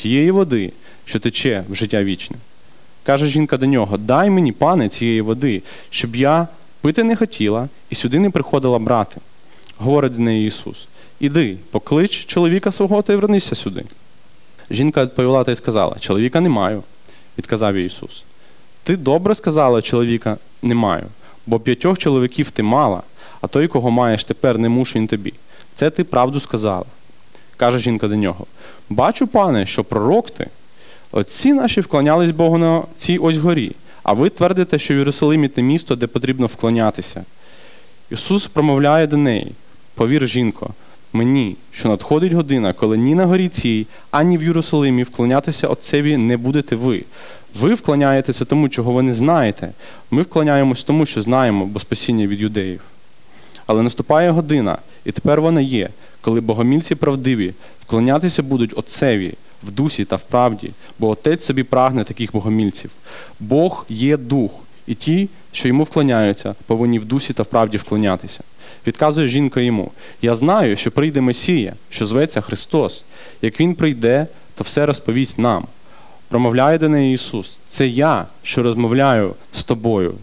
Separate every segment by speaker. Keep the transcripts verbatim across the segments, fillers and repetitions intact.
Speaker 1: тієї води, що тече в життя вічне. Каже жінка до нього: дай мені, пане, цієї води, щоб я пити не хотіла і сюди не приходила брати. Говорить до неї Ісус: іди, поклич чоловіка свого та й вернися сюди. Жінка відповіла та й сказала: чоловіка не маю. Відказав їй Ісус: ти добре сказала, чоловіка не маю, бо п'ятьох чоловіків ти мала, а той, кого маєш тепер, не муж він тобі. Це ти правду сказала. Каже жінка до нього: бачу, пане, що пророк ти. Отці наші вклонялись Богу на цій ось горі, а ви твердите, що в Єрусалимі те місто, де потрібно вклонятися. Ісус промовляє до неї: повір, жінко, мені, що надходить година, коли ні на горі цій, ані в Єрусалимі вклонятися Отцеві не будете ви. Ви вклоняєтеся тому, чого ви не знаєте. Ми вклоняємось тому, що знаємо, бо спасіння від юдеїв. Але наступає година, і тепер вона є, коли богомільці правдиві вклонятися будуть Отцеві в дусі та в правді, бо Отець собі прагне таких богомільців. Бог є Дух, і ті, що йому вклоняються, повинні в дусі та в правді вклонятися. Відказує жінка йому: я знаю, що прийде Месія, що зветься Христос. Як він прийде, то все розповість нам. Промовляє до неї Ісус: це я, що розмовляю з тобою.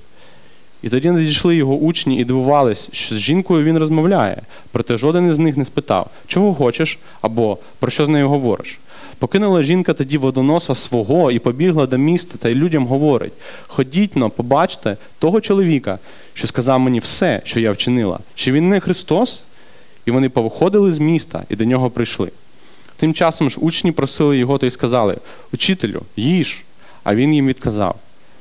Speaker 1: І тоді надійшли його учні і дивувались, що з жінкою він розмовляє, проте жоден із них не спитав: чого хочеш, або про що з нею говориш. Покинула жінка тоді водоноса свого і побігла до міста, та й людям говорить: ходіть-но, побачте того чоловіка, що сказав мені все, що я вчинила. Чи він не Христос? І вони повиходили з міста і до нього прийшли. Тим часом ж учні просили його та й сказали: учителю, їж. А він їм відказав: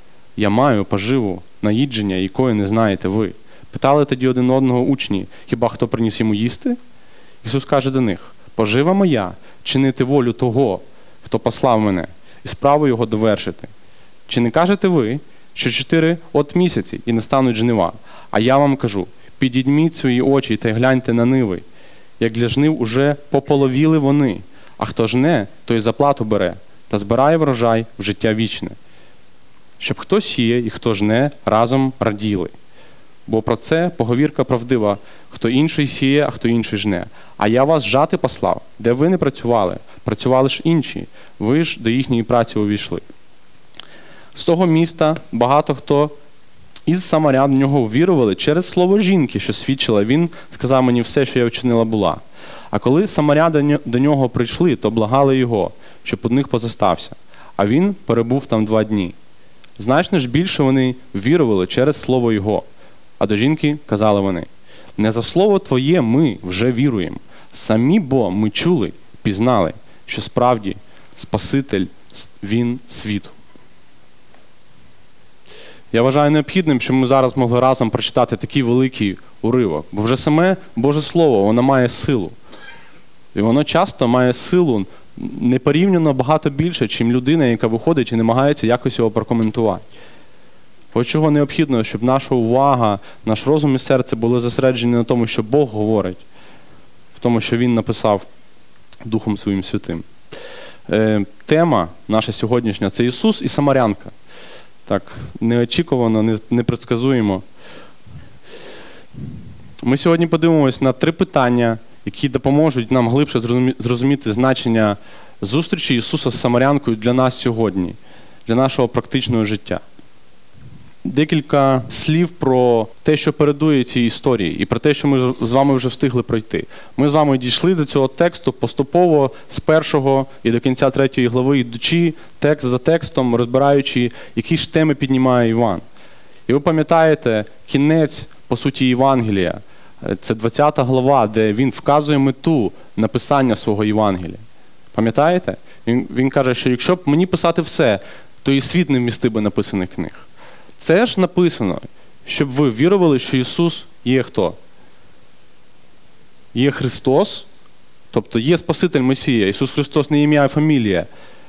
Speaker 1: я маю поживу, наїдження, якої не знаєте ви. Питали тоді один одного учні: хіба хто приніс йому їсти? Ісус каже до них: пожива моя – чинити волю того, хто послав мене, і справу його довершити. Чи не кажете ви, що чотири от місяці і настануть жнива? А я вам кажу: підійміть свої очі та й гляньте на ниви. Як для жнив уже пополовіли вони, а хто жне, той заплату бере та збирає врожай в життя вічне. Щоб хто сіє і хто жне, разом раділи. Бо про це поговірка правдива: хто інший сіє, а хто інший жне. А я вас жати послав, де ви не працювали, працювали ж інші, ви ж до їхньої праці увійшли. З того міста багато хто із самарян в нього увірували через слово жінки, що свідчила: він сказав мені все, що я вчинила була. А коли самаряни до нього прийшли, то благали його, щоб у них позостався. А він перебув там два дні. Значно ж більше вони вірували через слово його. А до жінки казали вони: не за слово твоє ми вже віруємо. Самі бо ми чули, пізнали, що справді Спаситель він світу. Я вважаю необхідним, щоб ми зараз могли разом прочитати такий великий уривок. Бо вже саме Боже Слово, воно має силу. І воно часто має силу непорівняно багато більше, чим людина, яка виходить і намагається якось його прокоментувати. Ось чого необхідно, щоб наша увага, наш розум і серце були зосереджені на тому, що Бог говорить, в тому, що Він написав Духом Своїм Святим. Е, тема наша сьогоднішня – це Ісус і Самарянка. Так, неочікувано, непредсказуємо. Ми сьогодні подивимось на три питання, які допоможуть нам глибше зрозуміти значення зустрічі Ісуса з Самарянкою для нас сьогодні, для нашого практичного життя. Декілька слів про те, що передує цій історії, і про те, що ми з вами вже встигли пройти. Ми з вами дійшли до цього тексту поступово з першого і до кінця третьої глави, йдучи текст за текстом, розбираючи, які ж теми піднімає Іван. І ви пам'ятаєте кінець, по суті, Євангелія. Це двадцята глава, де він вказує мету написання свого Євангелія. Пам'ятаєте? Він, він каже, що якщо б мені писати все, то і світ не вмістив би написаних книг. Це ж написано, щоб ви вірували, що Ісус є хто? Є Христос, тобто є Спаситель Месія. Ісус Христос не ім'я, а фамілія.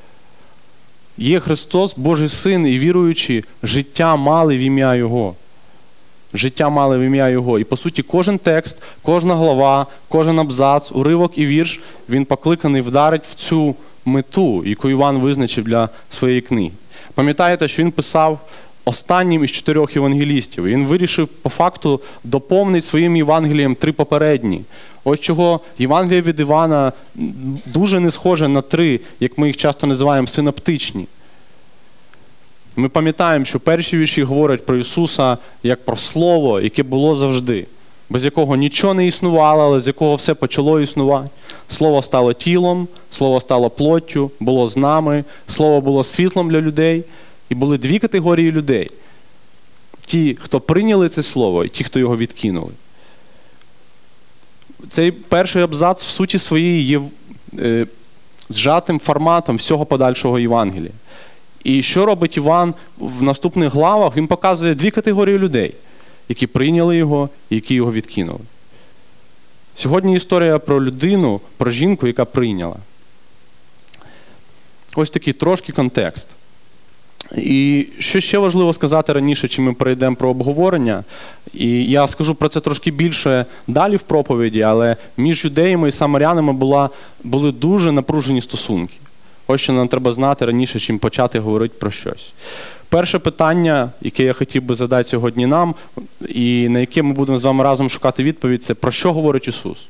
Speaker 1: Є Христос, Божий Син, і віруючи, життя мали в ім'я Його. Життя мали в ім'я Його. І, по суті, кожен текст, кожна глава, кожен абзац, уривок і вірш, він покликаний вдарить в цю мету, яку Іван визначив для своєї книги. Пам'ятаєте, що він писав останнім із чотирьох євангелістів. Він вирішив по факту доповнити своїм Євангелієм три попередні. Ось чого Євангеліє від Івана дуже не схоже на три, як ми їх часто називаємо, синоптичні. Ми пам'ятаємо, що перші вірші говорять про Ісуса як про Слово, яке було завжди, без якого нічого не існувало, але з якого все почало існувати. Слово стало тілом, Слово стало плоттю, було з нами, Слово було світлом для людей. І були дві категорії людей. Ті, хто прийняли це Слово, і ті, хто його відкинули. Цей перший абзац в суті своїй є е, зжатим форматом всього подальшого Євангелія. І що робить Іван в наступних главах? Він показує дві категорії людей, які прийняли його і які його відкинули. Сьогодні історія про людину, про жінку, яка прийняла. Ось такий трошки контекст. І що ще важливо сказати раніше, чим ми перейдемо про обговорення, і я скажу про це трошки більше далі в проповіді, але між юдеями і самарянами була, були дуже напружені стосунки. Ось що нам треба знати раніше, чим почати говорити про щось. Перше питання, яке я хотів би задати сьогодні нам, і на яке ми будемо з вами разом шукати відповідь, це про що говорить Ісус?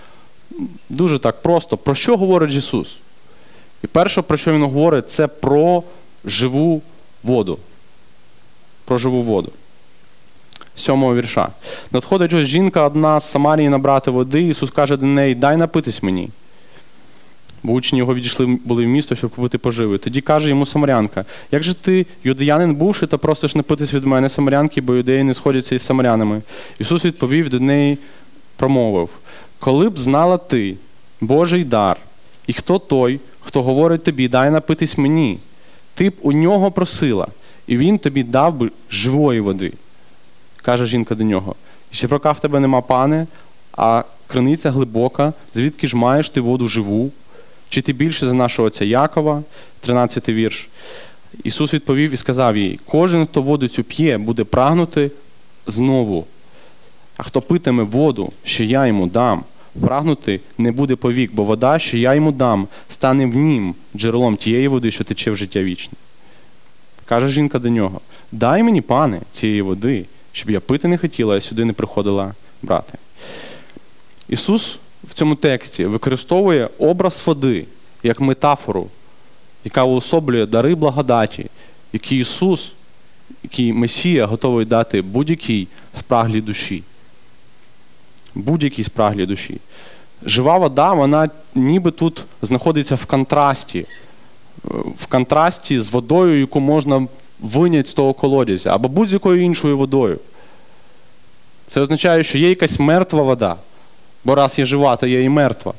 Speaker 1: Дуже так просто. Про що говорить Ісус? І перше, про що Він говорить, це про живу воду. Про живу воду. Сьомого вірша. Надходить ось жінка одна з Самарії набрати води. Ісус каже до неї: дай напитись мені. Бо учні його відійшли були в місто, щоб купити поживи. Тоді каже йому самарянка: як же ти, юдеянин бувши, та просиш напитись від мене, самарянки, бо юдеї не сходяться із самарянами? Ісус відповів до неї, промовив: коли б знала ти Божий дар, і хто той, хто говорить тобі: дай напитись мені, ти б у нього просила, і він тобі дав би живої води. Каже жінка до нього: щебрака в тебе нема, пане, а криниця глибока, звідки ж маєш ти воду живу? Чи ти більше за нашого отця Якова? тринадцятий вірш. Ісус відповів і сказав їй: кожен, хто воду цю п'є, буде прагнути знову. А хто питиме воду, що я йому дам, прагнути не буде повік, бо вода, що я йому дам, стане в нім джерелом тієї води, що тече в життя вічне. Каже жінка до нього: дай мені, пане, цієї води, щоб я пити не хотіла, а сюди не приходила брати. Ісус в цьому тексті використовує образ води як метафору, яка уособлює дари благодаті, які Ісус, який Месія готовий дати будь-якій спраглій душі. Будь-якій спраглій душі. Жива вода, вона ніби тут знаходиться в контрасті. В контрасті з водою, яку можна виняти з того колодязя, або будь-якою іншою водою. Це означає, що є якась мертва вода. Бо раз є жива, то є і мертва.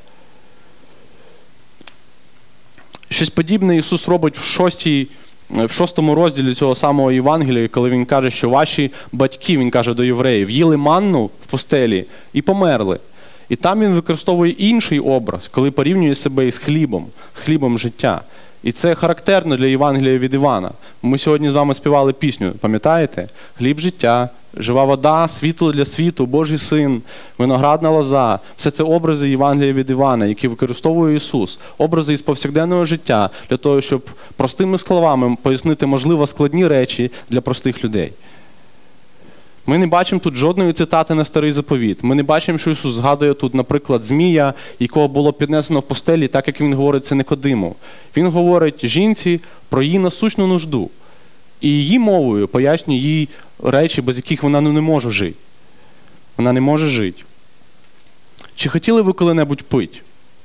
Speaker 1: Щось подібне Ісус робить в, шостій, в шостому розділі цього самого Євангелія, коли Він каже, що ваші батьки, Він каже до євреїв, їли манну в пустелі і померли. І там Він використовує інший образ, коли порівнює себе із хлібом, з хлібом життя. І це характерно для Євангелія від Івана. Ми сьогодні з вами співали пісню, пам'ятаєте? Хліб життя, жива вода, світло для світу, Божий син, виноградна лоза. Все це образи Євангелія від Івана, які використовує Ісус. Образи із повсякденного життя для того, щоб простими словами пояснити, можливо, складні речі для простих людей. Ми не бачимо тут жодної цитати на Старий Заповіт. Ми не бачимо, що Ісус згадує тут, наприклад, Змія, якого було піднесено в пустелі, так як Він говорить це Никодиму. Він говорить жінці про її насущну нужду. І її мовою пояснює їй речі, без яких вона не може жити. Вона не може жити. Чи хотіли ви коли-небудь пити?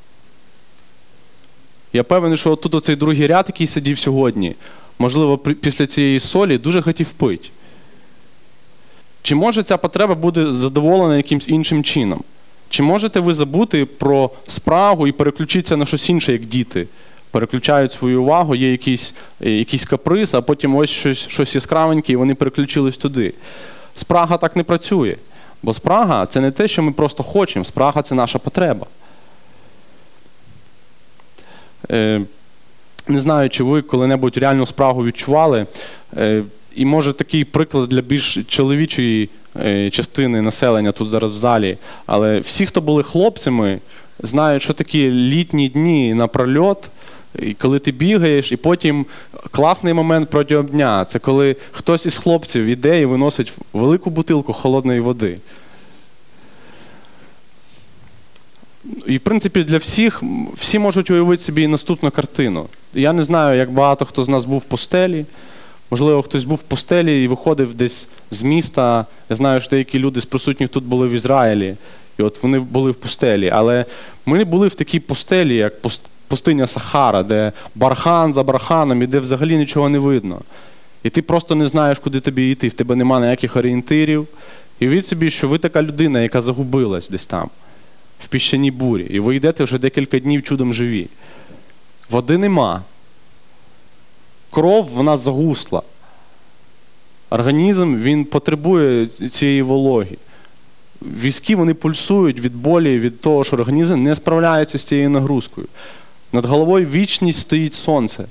Speaker 1: Я певний, що тут оцей другий ряд, який сидів сьогодні, можливо, після цієї солі, дуже хотів пити. Чи може ця потреба буде задоволена якимсь іншим чином? Чи можете ви забути про спрагу і переключитися на щось інше, як діти? Переключають свою увагу, є якийсь, якийсь каприз, а потім ось щось, щось яскравеньке, і вони переключились туди. Спрага так не працює. Бо спрага – це не те, що ми просто хочемо. Спрага – це наша потреба. Е, не знаю, чи ви коли-небудь реальну спрагу відчували. Е, І, може, такий приклад для більш чоловічої е, частини населення тут зараз в залі. Але всі, хто були хлопцями, знають, що такі літні дні напрольот, І коли ти бігаєш, і потім класний момент протягом дня – це коли хтось із хлопців іде і виносить велику бутилку холодної води. І, в принципі, для всіх, всі можуть уявити собі наступну картину. Я не знаю, як багато хто з нас був в пустелі. Можливо, хтось був в пустелі і виходив десь з міста. Я знаю, що деякі люди з присутніх тут були в Ізраїлі. І от вони були в пустелі. Але ми не були в такій пустелі, як пустиня Сахара, де бархан за барханом, і де взагалі нічого не видно. І ти просто не знаєш, куди тобі йти. В тебе немає ніяких орієнтирів. І уявіть собі, що ви така людина, яка загубилась десь там, в піщаній бурі. І ви йдете вже декілька днів чудом живі. Води нема. Кров, вона загусла. Організм, він потребує цієї вологи. Візки, вони пульсують від болі, від того, що організм не справляється з цією нагрузкою. Над головою вічність стоїть сонце.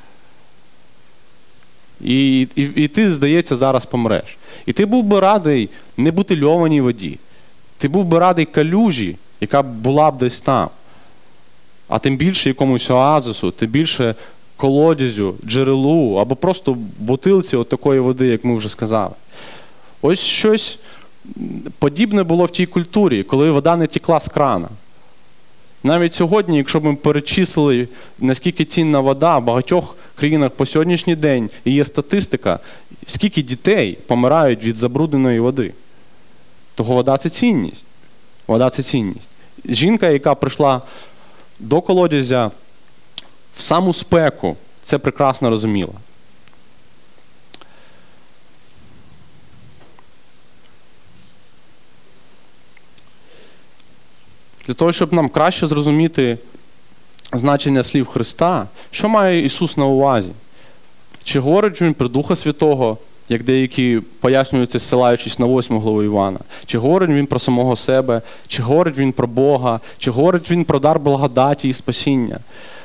Speaker 1: І, і, і ти, здається, зараз помреш. І ти був би радий не бутильованій воді. Ти був би радий калюжі, яка була б десь там. А тим більше якомусь оазису, тим більше колодязю, джерелу, або просто бутилці от такої води, як ми вже сказали. Ось щось подібне було в тій культурі, коли вода не текла з крана. Навіть сьогодні, якщо б ми перечислили, наскільки цінна вода, в багатьох країнах по сьогоднішній день є статистика, скільки дітей помирають від забрудненої води. Того вода – це цінність. Вода – це цінність. Жінка, яка прийшла до колодязя в саму спеку, це прекрасно розуміла. Для того, щоб нам краще зрозуміти значення слів Христа, що має Ісус на увазі? Чи говорить Він про Духа Святого, як деякі пояснюються, ссилаючись на восьму главу Івана? Чи говорить Він про самого себе? Чи говорить Він про Бога? Чи говорить Він про дар благодаті і спасіння?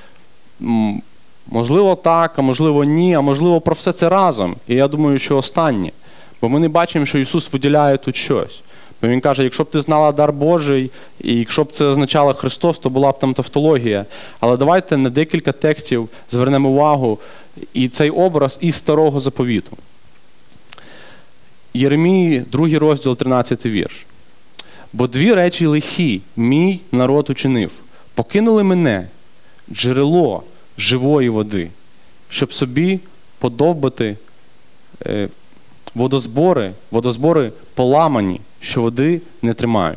Speaker 1: Можливо так, а можливо ні, а можливо про все це разом. І я думаю, що останнє. Бо ми не бачимо, що Ісус виділяє тут щось. Бо Він каже, якщо б ти знала дар Божий, і якщо б це означало Христос, то була б там тавтологія. Але давайте на декілька текстів звернемо увагу і цей образ із Старого Заповіту. Єремії, другий розділ, тринадцятий вірш. «Бо дві речі лихі мій народ учинив. Покинули мене, джерело живої води, щоб собі подовбати е, водозбори, водозбори поламані, що води не тримають».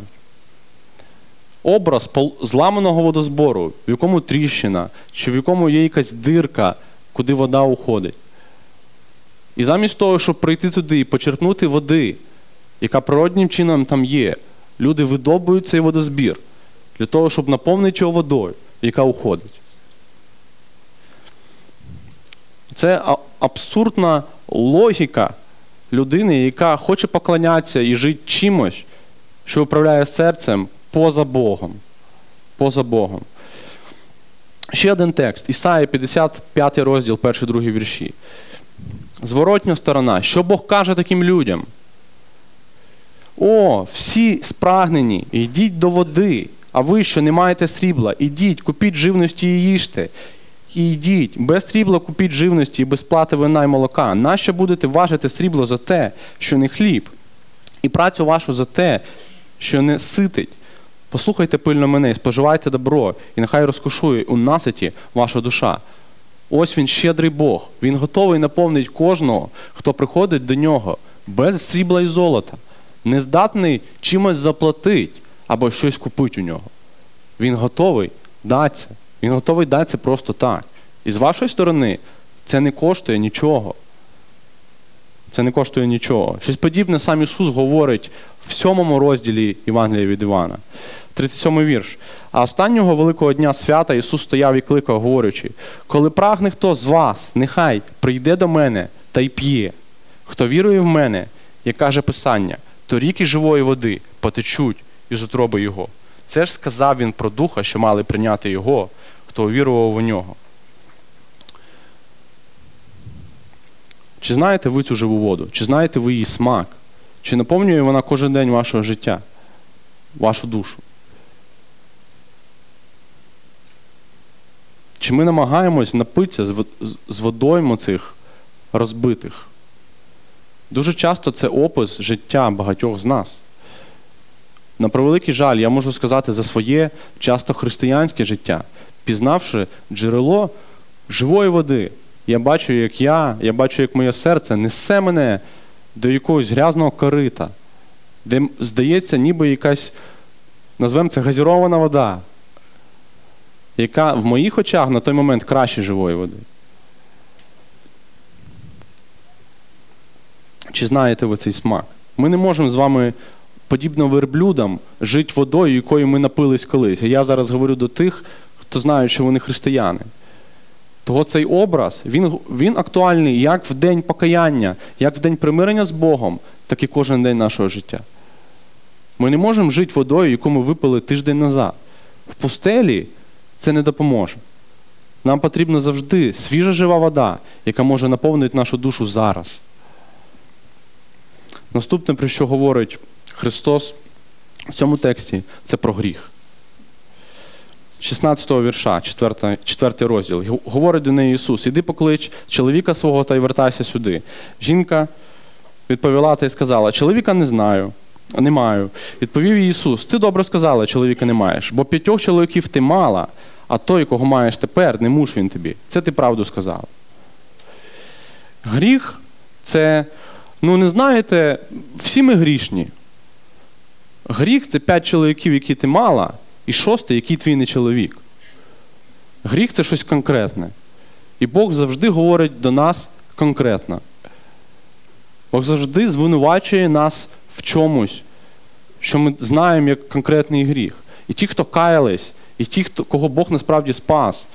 Speaker 1: Образ зламаного водозбору, в якому тріщина, чи в якому є якась дирка, куди вода уходить. І замість того, щоб прийти туди і почерпнути води, яка природнім чином там є, люди видобують цей водозбір для того, щоб наповнити його водою, яка уходить. Це абсурдна логіка людини, яка хоче поклонятися і жити чимось, що управляє серцем поза Богом. Поза Богом. Ще один текст. Ісаї, п'ятдесят п'ятий розділ, перший, другий вірші. Зворотня сторона. Що Бог каже таким людям? «О, всі спрагнені, йдіть до води, а ви, що не маєте срібла, ідіть, купіть живності і їжте. І йдіть, без срібла купіть живності і без плати вина й молока. Нащо будете важити срібло за те, що не хліб, і працю вашу за те, що не ситить? Послухайте пильно мене і споживайте добро, і нехай розкошує у наситі ваша душа». Ось Він щедрий Бог. Він готовий наповнити кожного, хто приходить до Нього, без срібла і золота, не здатний чимось заплатити або щось купити у Нього. Він готовий датися. Він готовий датися просто так. І з вашої сторони це не коштує нічого. Це не коштує нічого. Щось подібне сам Ісус говорить в сьомому розділі Євангелія від Івана. тридцять сьомий вірш. «А останнього великого дня свята Ісус стояв і кликав, говорячи: коли прагне хто з вас, нехай прийде до мене та й п'є. Хто вірує в мене, як каже Писання, то ріки живої води потечуть із утроби Його». Це ж сказав Він про Духа, що мали прийняти Його, хто увірував у Нього. Чи знаєте ви цю живу воду? Чи знаєте ви її смак? Чи наповнює вона кожен день вашого життя, вашу душу? Чи ми намагаємось напитися з водойм цих розбитих? Дуже часто це опис життя багатьох з нас. На превеликий жаль, я можу сказати за своє часто християнське життя. Пізнавши джерело живої води, я бачу, як я, я бачу, як моє серце несе мене до якогось грязного корита, де, здається, ніби якась, назвемо це, газірована вода, яка в моїх очах на той момент краще живої води. Чи знаєте ви цей смак? Ми не можемо з вами, подібно верблюдам, жити водою, якою ми напились колись. І я зараз говорю до тих, хто знає, що вони християни. Того цей образ, він, він актуальний як в день покаяння, як в день примирення з Богом, так і кожен день нашого життя. Ми не можемо жити водою, яку ми випили тиждень назад. В пустелі це не допоможе. Нам потрібна завжди свіжа жива вода, яка може наповнити нашу душу зараз. Наступне, про що говорить Христос в цьому тексті, це про гріх. шістнадцятого вірша, четвертий розділ. Говорить до неї Ісус: «Іди поклич чоловіка свого та й вертайся сюди». Жінка відповіла та й сказала: «Чоловіка не знаю, не маю». Відповів їй Ісус: «Ти добре сказала, чоловіка не маєш, бо п'ятьох чоловіків ти мала, а той, кого маєш тепер, не муж він тобі». Це ти правду сказала. Гріх – це, ну не знаєте, всі ми грішні. Гріх – це п'ять чоловіків, які ти мала, і шостий, який твій не чоловік. Гріх – це щось конкретне. І Бог завжди говорить до нас конкретно. Бог завжди звинувачує нас в чомусь, що ми знаємо як конкретний гріх. І ті, хто каялись, і ті, хто, кого Бог насправді спас,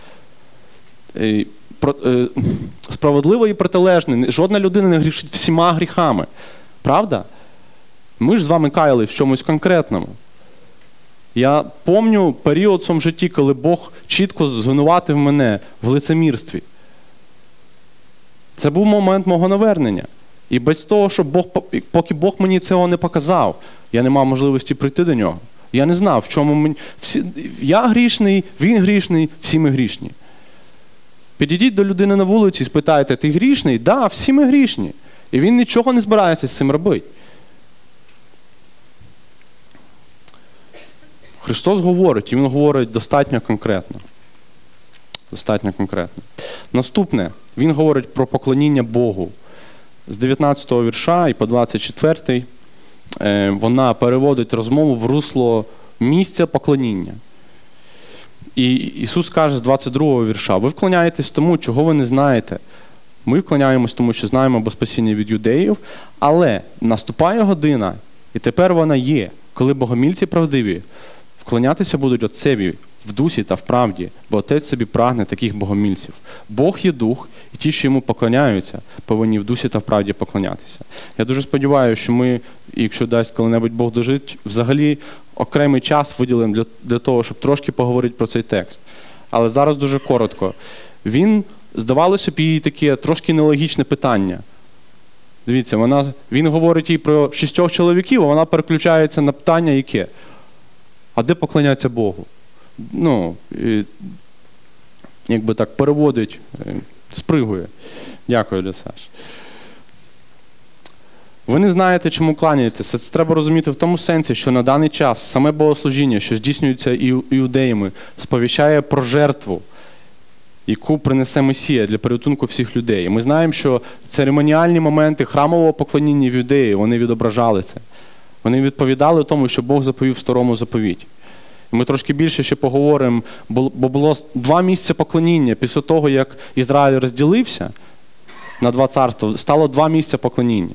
Speaker 1: справедливо і протилежне. Жодна людина не грішить всіма гріхами. Правда? Ми ж з вами каяли в чомусь конкретному. Я пам'ятаю період в своєму житті, коли Бог чітко звинуватив мене в лицемірстві. Це був момент мого навернення. І без того, щоб Бог, поки Бог мені цього не показав, я не мав можливості прийти до нього. Я не знав, в чому мені... Всі... Я грішний, він грішний, всі ми грішні. Підійдіть до людини на вулиці і спитайте: ти грішний? Да, всі ми грішні. І він нічого не збирається з цим робити. Христос говорить, і Він говорить достатньо конкретно. Достатньо конкретно. Наступне, Він говорить про поклоніння Богу. З дев'ятнадцятого вірша і по двадцять четвертий вона переводить розмову в русло місця поклоніння. І Ісус каже з двадцять другого вірша: «Ви вклоняєтесь тому, чого ви не знаєте. Ми вклоняємось тому, що знаємо бо спасіння від юдеїв, але наступає година, і тепер вона є, коли богомільці правдиві вклонятися будуть Отцеві в дусі та в правді, бо Отець собі прагне таких богомільців. Бог є дух, і ті, що йому поклоняються, повинні в дусі та в правді поклонятися». Я дуже сподіваюся, що ми, якщо дасть коли-небудь Бог дожить, взагалі окремий час виділимо для, для того, щоб трошки поговорити про цей текст. Але зараз дуже коротко. Він, здавалося б, їй таке трошки нелогічне питання. Дивіться, вона, він говорить їй про шістьох чоловіків, а вона переключається на питання яке? А де поклонятися Богу? Ну, і, якби так переводить, спригує. Дякую, Саш. Ви не знаєте, чому кланяєтеся. Це треба розуміти в тому сенсі, що на даний час саме богослужіння, що здійснюється іудеями, сповіщає про жертву, яку принесе Месія для порятунку всіх людей. Ми знаємо, що церемоніальні моменти храмового поклоніння в юдеї, вони відображали це. Вони відповідали тому, що Бог заповів в Старому заповіті. І ми трошки більше ще поговоримо, бо було два місця поклоніння. Після того, як Ізраїль розділився на два царства, стало два місця поклоніння.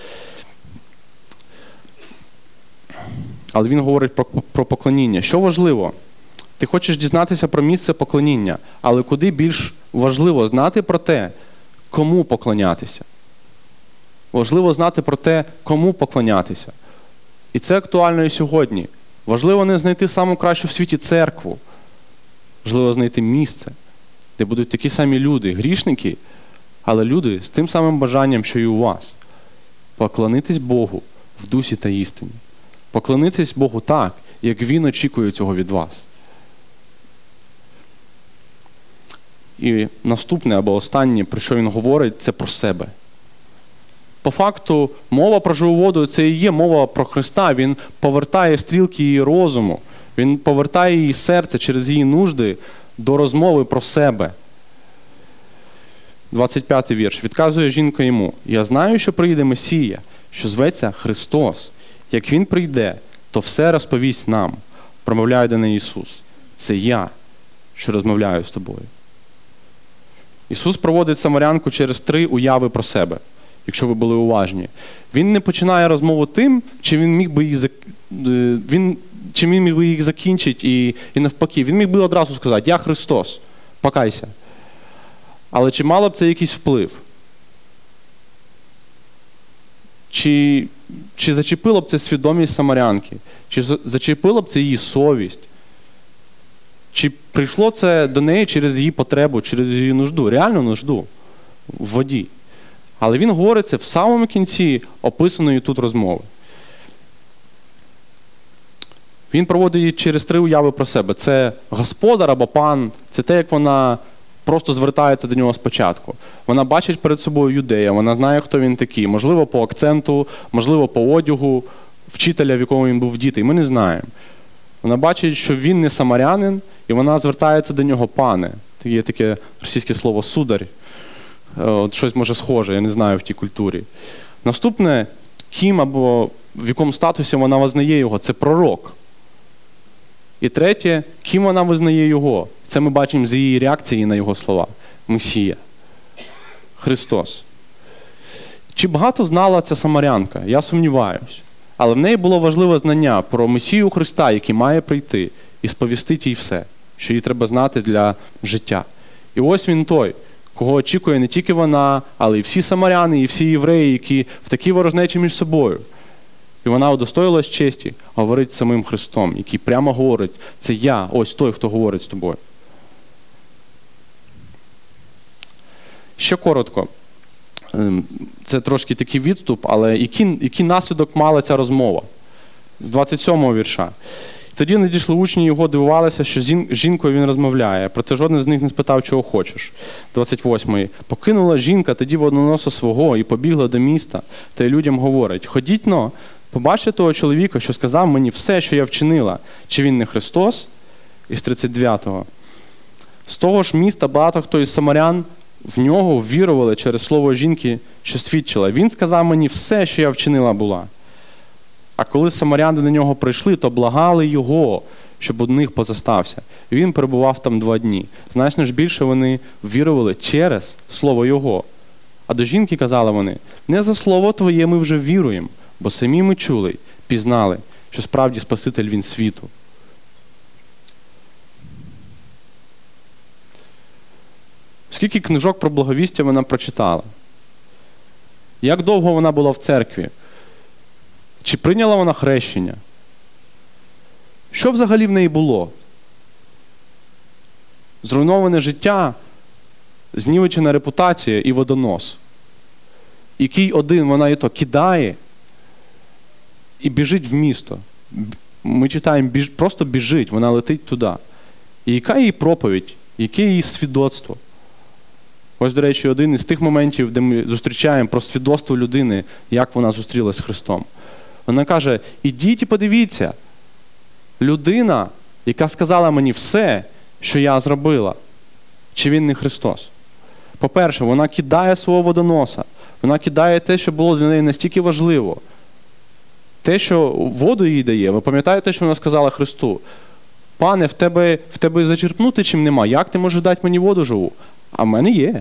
Speaker 1: Але він говорить про, про поклоніння. Що важливо? Ти хочеш дізнатися про місце поклоніння, але куди більш важливо знати про те, кому поклонятися. Важливо знати про те, кому поклонятися. І це актуально і сьогодні. Важливо не знайти саму кращу в світі церкву. Важливо знайти місце, де будуть такі самі люди, грішники, але люди з тим самим бажанням, що і у вас. Поклонитись Богу в дусі та істині. Поклонитись Богу так, як Він очікує цього від вас. І наступне або останнє, про що він говорить, це про себе. По факту, мова про живу воду – це і є мова про Христа. Він повертає стрілки її розуму, він повертає її серце через її нужди до розмови про себе. двадцять п'ятий вірш. Відказує жінка йому: «Я знаю, що прийде Месія, що зветься Христос. Як Він прийде, то все розповість нам», – промовляє до неї Ісус. «Це я, що розмовляю з тобою». Ісус проводить самарянку через три уяви про себе, якщо ви були уважні. Він не починає розмову тим, чи він міг би їх, він, чи він міг би їх закінчити і, і навпаки. Він міг би одразу сказати: «Я Христос, покайся». Але чи мало б це якийсь вплив? Чи, чи зачепило б це свідомість самарянки? Чи зачепило б це її совість? Чи прийшло це до неї через її потребу, через її нужду, реальну нужду в воді? Але він говорить це в самому кінці описаної тут розмови. Він проводить її через три уяви про себе. Це господар або пан, це те, як вона просто звертається до нього спочатку. Вона бачить перед собою юдея, вона знає, хто він такий. Можливо, по акценту, можливо, по одягу вчителя, в якому він був вдітий. Ми не знаємо. Вона бачить, що він не самарянин, і вона звертається до нього: пане. Є таке російське слово «сударь». От щось може схоже, я не знаю, в тій культурі. Наступне, ким або в якому статусі вона визнає його, це пророк. І третє, ким вона визнає його. Це ми бачимо з її реакції на його слова. Месія. Христос. Чи багато знала ця самарянка? Я сумніваюсь. Але в неї було важливе знання про Месію Христа, який має прийти і сповістити їй все, що їй треба знати для життя. І ось він той, кого очікує не тільки вона, але й всі самаряни, і всі євреї, які в такій ворожнечі між собою. І вона удостоїлась честі говорити з самим Христом, який прямо говорить: «Це я, ось той, хто говорить з тобою». Ще коротко. Це трошки такий відступ, але який, який наслідок мала ця розмова? З двадцять сьомого вірша. Тоді надійшли учні, його дивувалися, що з жінкою він розмовляє, проте жоден з них не спитав, чого хочеш. двадцять восьмий. Покинула жінка тоді водоноса свого і побігла до міста, та й людям говорить: «Ходіть-но, побачте того чоловіка, що сказав мені все, що я вчинила. Чи він не Христос?» Із тридцять дев'ятого. З того ж міста багато хто із самарян в нього ввірували через слово жінки, що свідчила: «Він сказав мені все, що я вчинила була». А коли самаряни до нього прийшли, то благали його, щоб у них позостався. І він перебував там два дні. Значно ж більше вони ввірували через слово його. А до жінки казали вони: «Не за слово твоє ми вже віруємо, бо самі ми чули, пізнали, що справді Спаситель він світу». Скільки книжок про благовістя вона прочитала? Як довго вона була в церкві? Чи прийняла вона хрещення? Що взагалі в неї було? Зруйноване життя, знівечена репутація і водонос. Який один вона і то кидає і біжить в місто. Ми читаємо, біж, просто біжить, вона летить туди. І яка її проповідь? Яке її свідоцтво? Ось, до речі, один із тих моментів, де ми зустрічаємо про свідоцтво людини, як вона зустрілася з Христом. Вона каже: «Ідіть і подивіться, людина, яка сказала мені все, що я зробила, чи він не Христос». По-перше, вона кидає свого водоноса, вона кидає те, що було для неї настільки важливо. Те, що воду їй дає. Ви пам'ятаєте, що вона сказала Христу? «Пане, в тебе, в тебе зачерпнути чим нема, як ти можеш дати мені воду живу? А в мене є».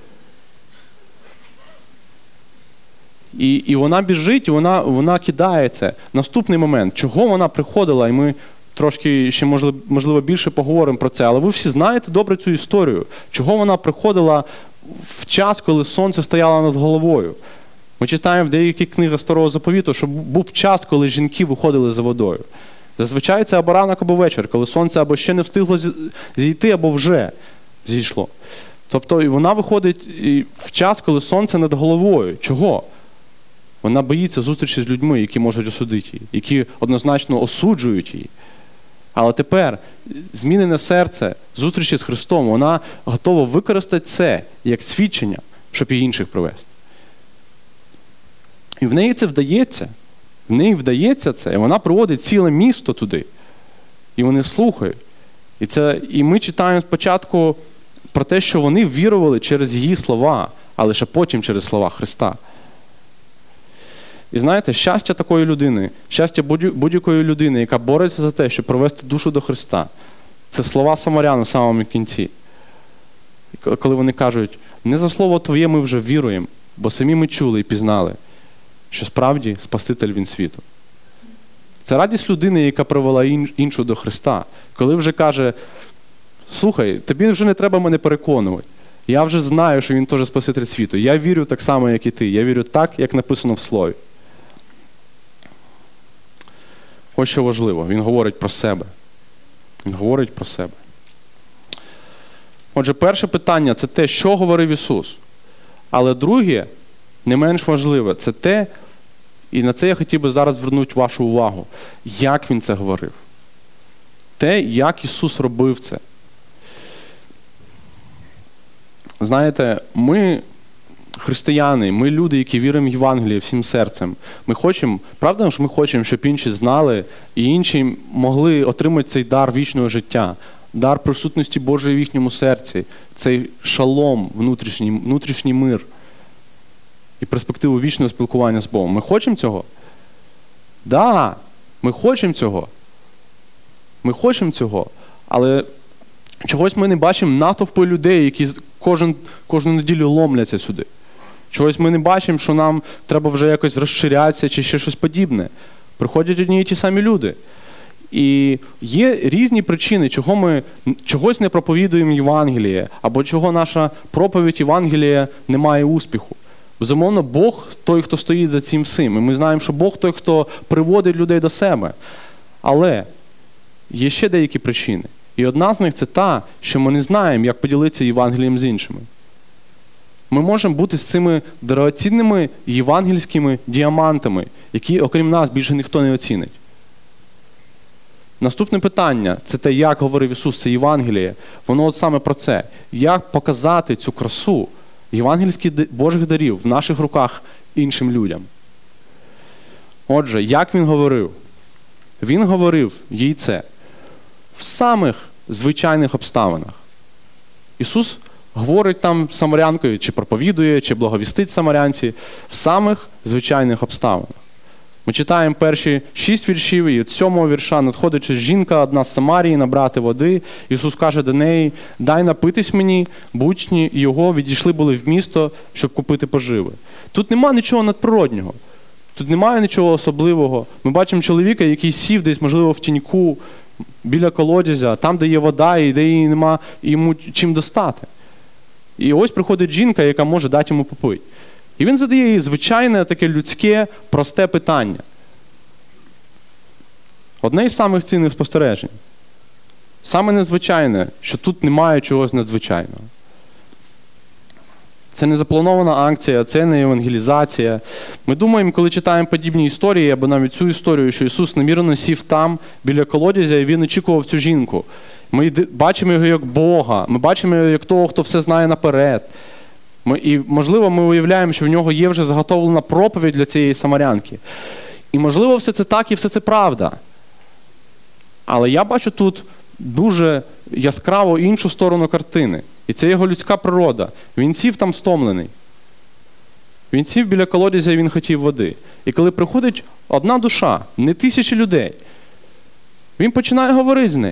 Speaker 1: І, і вона біжить, і вона, вона кидає це. Наступний момент, чого вона приходила, і ми трошки ще, можливо, можливо, більше поговоримо про це, але ви всі знаєте добре цю історію. Чого вона приходила в час, коли сонце стояло над головою? Ми читаємо в деяких книгах Старого Заповіту, що був час, коли жінки виходили за водою. Зазвичай це або ранок, або вечір, коли сонце або ще не встигло зійти, або вже зійшло. Тобто вона виходить в час, коли сонце над головою. Чого? Вона боїться зустрічі з людьми, які можуть осудити її, які однозначно осуджують її. Але тепер змінене серце, зустрічі з Христом, вона готова використати це як свідчення, щоб і інших привести. І в неї це вдається. В неї вдається це, і вона приводить ціле місто туди. І вони слухають. І, це, і ми читаємо спочатку про те, що вони вірували через її слова, а лише потім через слова Христа. І знаєте, щастя такої людини, щастя будь-якої людини, яка бореться за те, щоб привести душу до Христа, це слова самарян у самому кінці. Коли вони кажуть, не за слово Твоє ми вже віруємо, бо самі ми чули і пізнали, що справді Спаситель Він світу. Це радість людини, яка привела іншу до Христа. Коли вже каже, слухай, тобі вже не треба мене переконувати. Я вже знаю, що Він теж Спаситель світу. Я вірю так само, як і ти. Я вірю так, як написано в Слові. Ось що важливо. Він говорить про себе. Він говорить про себе. Отже, перше питання – це те, що говорив Ісус. Але друге, не менш важливе, це те, і на це я хотів би зараз звернути вашу увагу, як Він це говорив. Те, як Ісус робив це. Знаєте, ми, християни, ми люди, які віримо в Євангеліє всім серцем. Ми хочемо, правда, що ми хочемо, щоб інші знали і інші могли отримати цей дар вічного життя, дар присутності Божої в їхньому серці, цей шалом, внутрішній, внутрішній мир і перспективу вічного спілкування з Богом. Ми хочемо цього? Да, ми хочемо цього. Ми хочемо цього, але чогось ми не бачимо натовпи людей, які кожен, кожну неділю ломляться сюди. Чогось ми не бачимо, що нам треба вже якось розширятися чи ще щось подібне. Приходять одні і ті самі люди. І є різні причини, чого ми чогось не проповідуємо Євангеліє, або чого наша проповідь Євангелія не має успіху. Безумовно, Бог той, хто стоїть за цим всім. І ми знаємо, що Бог той, хто приводить людей до себе. Але є ще деякі причини. І одна з них – це та, що ми не знаємо, як поділитися Євангелієм з іншими. Ми можемо бути з цими дорогоцінними євангельськими діамантами, які, окрім нас, більше ніхто не оцінить. Наступне питання – це те, як говорив Ісус, це Євангеліє. Воно от саме про це. Як показати цю красу євангельських Божих дарів в наших руках іншим людям. Отже, як Він говорив? Він говорив їй це в самих звичайних обставинах. Ісус говорить там самарянкою, чи проповідує, чи благовістить самарянці в самих звичайних обставинах. Ми читаємо перші шість віршів, і від сьомого вірша надходить жінка одна з Самарії набрати води. Ісус каже до неї, дай напитись мені, бо учні його відійшли були в місто, щоб купити поживи. Тут немає нічого надприроднього. Тут немає нічого особливого. Ми бачимо чоловіка, який сів десь, можливо, в тіньку, біля колодязя, там, де є вода, і де її нема йому чим достати. І ось приходить жінка, яка може дати йому попити. І він задає їй звичайне, таке людське, просте питання. Одне із самих цінних спостережень. Саме незвичайне, що тут немає чогось надзвичайного. Це не запланована акція, це не евангелізація. Ми думаємо, коли читаємо подібні історії, або навіть цю історію, що Ісус намірено сів там, біля колодязя, і Він очікував цю жінку. Ми бачимо його як Бога, ми бачимо його як того, хто все знає наперед. Ми, і, можливо, ми уявляємо, що в нього є вже заготовлена проповідь для цієї самарянки. І, можливо, все це так і все це правда. Але я бачу тут дуже яскраво іншу сторону картини. І це його людська природа. Він сів там стомлений. Він сів біля колодязя, і він хотів води. І коли приходить одна душа, не тисячі людей, він починає говорити з нею.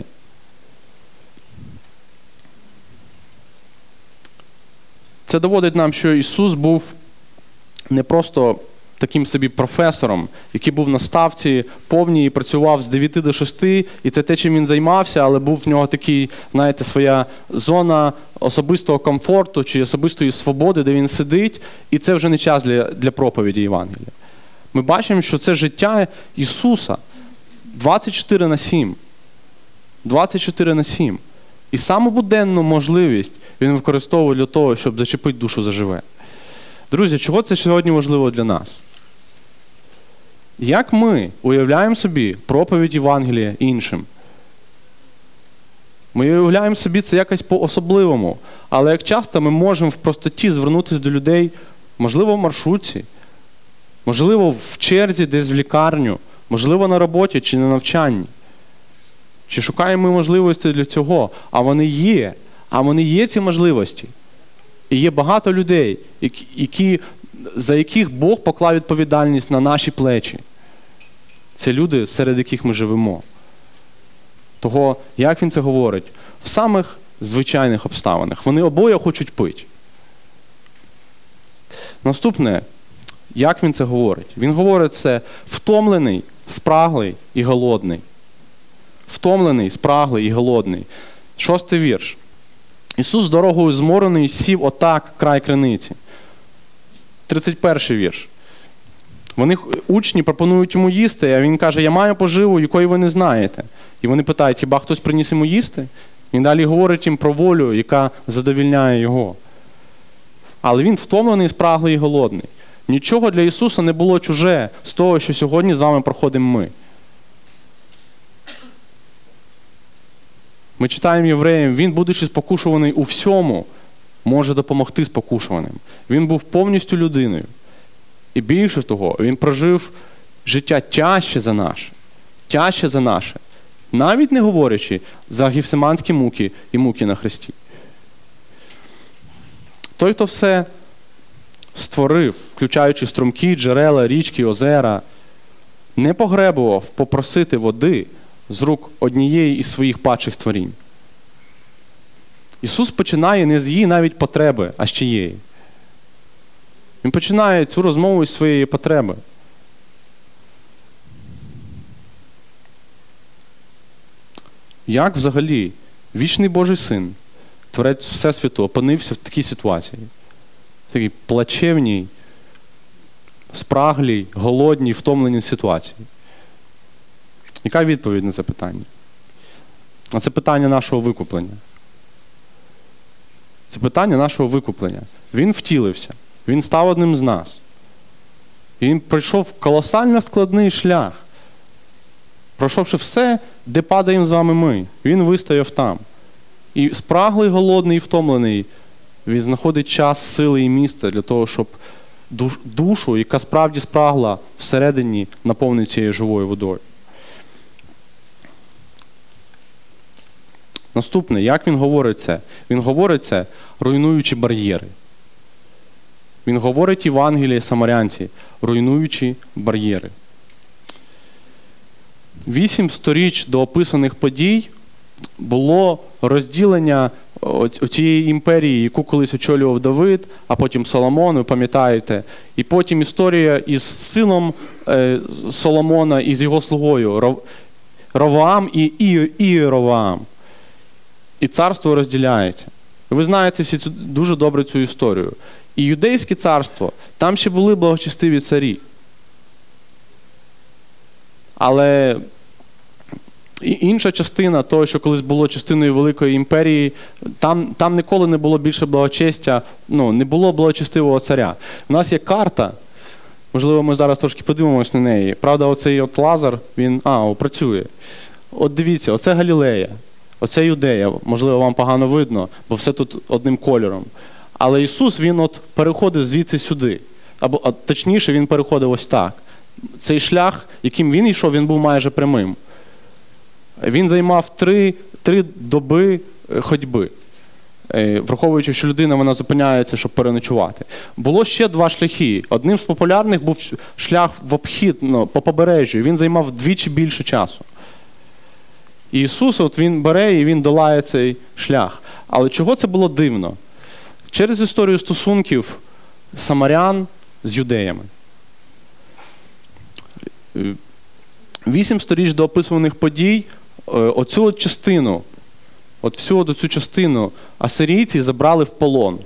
Speaker 1: Це доводить нам, що Ісус був не просто таким собі професором, який був на ставці повній і працював з дев'яти до шести, і це те, чим він займався, але був в нього такий, знаєте, своя зона особистого комфорту чи особистої свободи, де він сидить, і це вже не час для, для проповіді Євангелія. Ми бачимо, що це життя Ісуса двадцять чотири на сім. двадцять чотири на сім. І саму буденну можливість він використовує для того, щоб зачепити душу заживе. Друзі, чого це сьогодні важливо для нас? Як ми уявляємо собі проповідь Євангелія іншим? Ми уявляємо собі це якось по-особливому. Але як часто ми можемо в простоті звернутися до людей, можливо, в маршрутці, можливо, в черзі десь в лікарню, можливо, на роботі чи на навчанні. Чи шукаємо ми можливості для цього? А вони є. А вони є, ці можливості. І є багато людей, які, за яких Бог поклав відповідальність на наші плечі. Це люди, серед яких ми живемо. Того, як він це говорить? В самих звичайних обставинах. Вони обоє хочуть пити. Наступне, як він це говорить? Він говорить це втомлений, спраглий і голодний. Втомлений, спраглий і голодний. Шостий вірш. Ісус дорогою зморений сів отак край криниці. тридцять перший вірш. Вони, учні, пропонують йому їсти, а він каже, я маю поживу, якої ви не знаєте. І вони питають, хіба хтось приніс йому їсти? Він далі говорить їм про волю, яка задовільняє його. Але він втомлений, спраглий і голодний. Нічого для Ісуса не було чуже з того, що сьогодні з вами проходимо ми. Ми читаємо євреям, він, будучи спокушуваний у всьому, може допомогти спокушуваним. Він був повністю людиною. І більше того, він прожив життя тяжче за наше. Тяжче за наше. Навіть не говорячи за гефсиманські муки і муки на хресті. Той, хто все створив, включаючи струмки, джерела, річки, озера, не погребував попросити води з рук однієї із своїх падших творінь. Ісус починає не з її навіть потреби, а з чиєї. Він починає цю розмову із своєї потреби. Як взагалі вічний Божий Син, Творець Всесвіту, опинився в такій ситуації? В такій плачевній, спраглій, голодній, втомленій ситуації? Яка відповідь на це питання? А це питання нашого викуплення. Це питання нашого викуплення. Він втілився. Він став одним з нас. І він пройшов колосально складний шлях. Пройшовши все, де падаємо з вами ми. Він вистояв там. І спраглий, голодний і втомлений, він знаходить час, сили і місце для того, щоб душу, яка справді спрагла, всередині наповнить цією живою водою. Наступне, як він говорить це? Він говорить це, руйнуючи бар'єри. Він говорить Євангеліє самарянці, руйнуючи бар'єри. Вісім сторіч до описаних подій було розділення цієї імперії, яку колись очолював Давид, а потім Соломон, ви пам'ятаєте. І потім історія із сином Соломона і з його слугою Ровоам і Ієровоам. І царство розділяється. Ви знаєте всі цю, дуже добре цю історію. І юдейське царство, там ще були благочестиві царі. Але інша частина того, що колись було частиною Великої імперії, там, там ніколи не було більше благочестя, ну, не було благочестивого царя. У нас є карта, можливо, ми зараз трошки подивимось на неї. Правда, оцей от Лазар, він, а, о, працює. От дивіться, оце Галілея. Оце Юдея, можливо, вам погано видно, бо все тут одним кольором. Але Ісус, Він от переходив звідси сюди. Або, а, точніше, Він переходив ось так. Цей шлях, яким Він йшов, він був майже прямим. Він займав три, три доби ходьби, враховуючи, що людина вона зупиняється, щоб переночувати. Було ще два шляхи. Одним з популярних був шлях в обхід, ну, по побережжю. Він займав вдвічі більше часу. І Ісус, от він бере і він долає цей шлях. Але чого це було дивно? Через історію стосунків самарян з юдеями. Вісім сторіч до описуваних подій, оцю от частину, от всю от цю частину асирійці забрали в полон.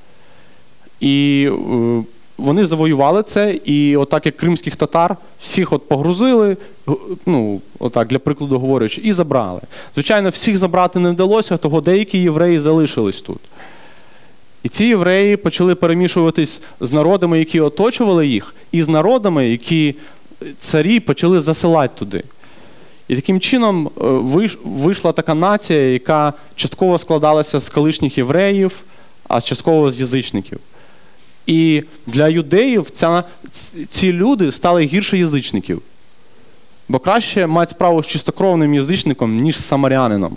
Speaker 1: І вони завоювали це, і отак як кримських татар, всіх от погрузили, ну, отак для прикладу говорячи, і забрали. Звичайно, всіх забрати не вдалося, того деякі євреї залишились тут. І ці євреї почали перемішуватись з народами, які оточували їх, і з народами, які царі почали засилати туди. І таким чином вийшла така нація, яка частково складалася з колишніх євреїв, а частково з язичників. І для юдеїв ця, ці люди стали гірше язичників. Бо краще мати справу з чистокровним язичником, ніж з самарянином.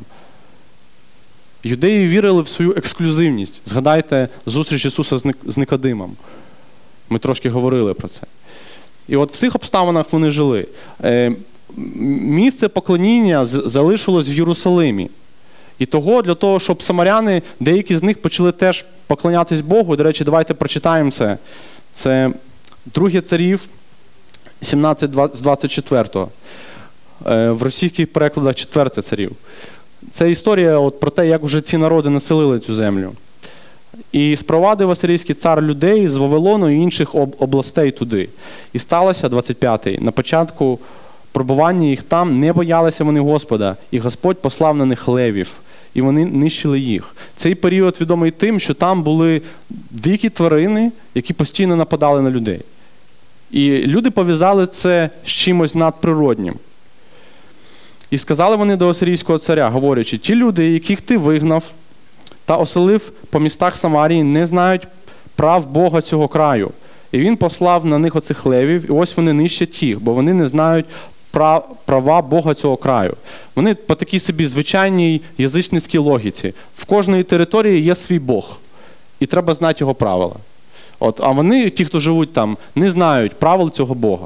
Speaker 1: Юдеї вірили в свою ексклюзивність. Згадайте зустріч Ісуса з Никодимом. Ми трошки говорили про це. І от в цих обставинах вони жили. Місце поклоніння залишилось в Єрусалимі. І того, для того, щоб самаряни, деякі з них почали теж поклонятись Богу. До речі, давайте прочитаємо це. Це Друге Царів, сімнадцять з двадцять четвертого. В російських перекладах Четверте Царів. Це історія от про те, як вже ці народи населили цю землю. І спровадив асирійський цар людей з Вавилону і інших областей туди. І сталося, двадцять п'ятий, на початку пробування їх там не боялися вони Господа, і Господь послав на них левів, і вони нищили їх. Цей період відомий тим, що там були дикі тварини, які постійно нападали на людей. І люди пов'язали це з чимось надприроднім. І сказали вони до асирійського царя, говорячи, ті люди, яких ти вигнав та оселив по містах Самарії, не знають прав Бога цього краю. І він послав на них оцих левів, і ось вони нищать їх, бо вони не знають права Бога цього краю. Вони по такій собі звичайній язичницькій логіці. В кожної території є свій Бог, і треба знати його правила. От, а вони, ті, хто живуть там, не знають правил цього Бога.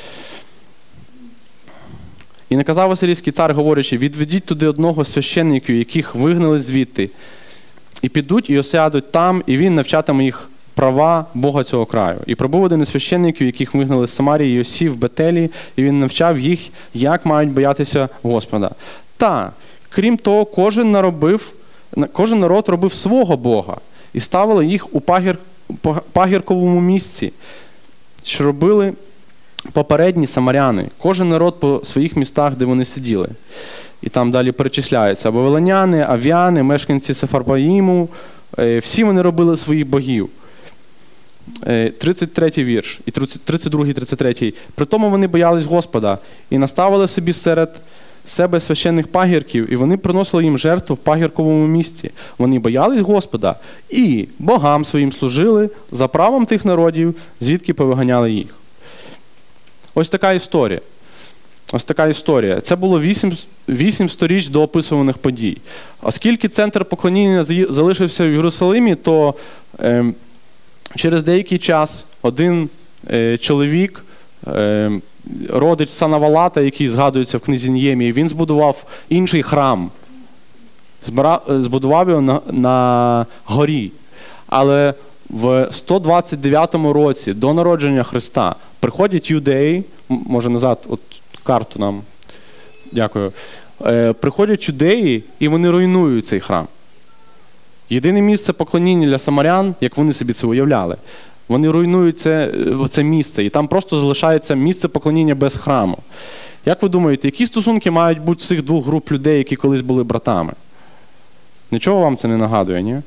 Speaker 1: І наказав асирійський цар, говорячи, відведіть туди одного з священників, яких вигнали звідти, і підуть і осядуть там, і він навчатиме їх права Бога цього краю. І прибув один із священників, яких вигнали з Самарії, і осів в Бетелі, і він навчав їх, як мають боятися Господа. Та, крім того, кожен, наробив, кожен народ робив свого Бога, і ставили їх у пагір, пагірковому місці, що робили попередні самаряни. Кожен народ по своїх містах, де вони сиділи. І там далі перечисляються. Вавилоняни, ав'яни, мешканці Сефарваїму, всі вони робили своїх богів. тридцять третій вірш, і тридцять другий, тридцять третій. Притому вони боялись Господа і наставили собі серед себе священних пагірків, і вони приносили їм жертву в пагірковому місці. Вони боялись Господа і богам своїм служили за правом тих народів, звідки повиганяли їх. Ось така історія. Ось така історія. Це було вісім сторіч до описуваних подій. Оскільки центр поклоніння залишився в Єрусалимі, то е, через деякий час один е, чоловік, е, родич Санавалата, який згадується в книзі Неємії, він збудував інший храм. Збира, збудував його на, на горі. Але в сто двадцять дев'ятому році до народження Христа приходять юдеї, може назад, от карту нам, дякую, е, приходять юдеї і вони руйнують цей храм. Єдине місце поклоніння для самарян, як вони собі це уявляли, вони руйнують це, це місце, і там просто залишається місце поклоніння без храму. Як ви думаєте, які стосунки мають бути в цих двох груп людей, які колись були братами? Нічого вам це не нагадує, ні?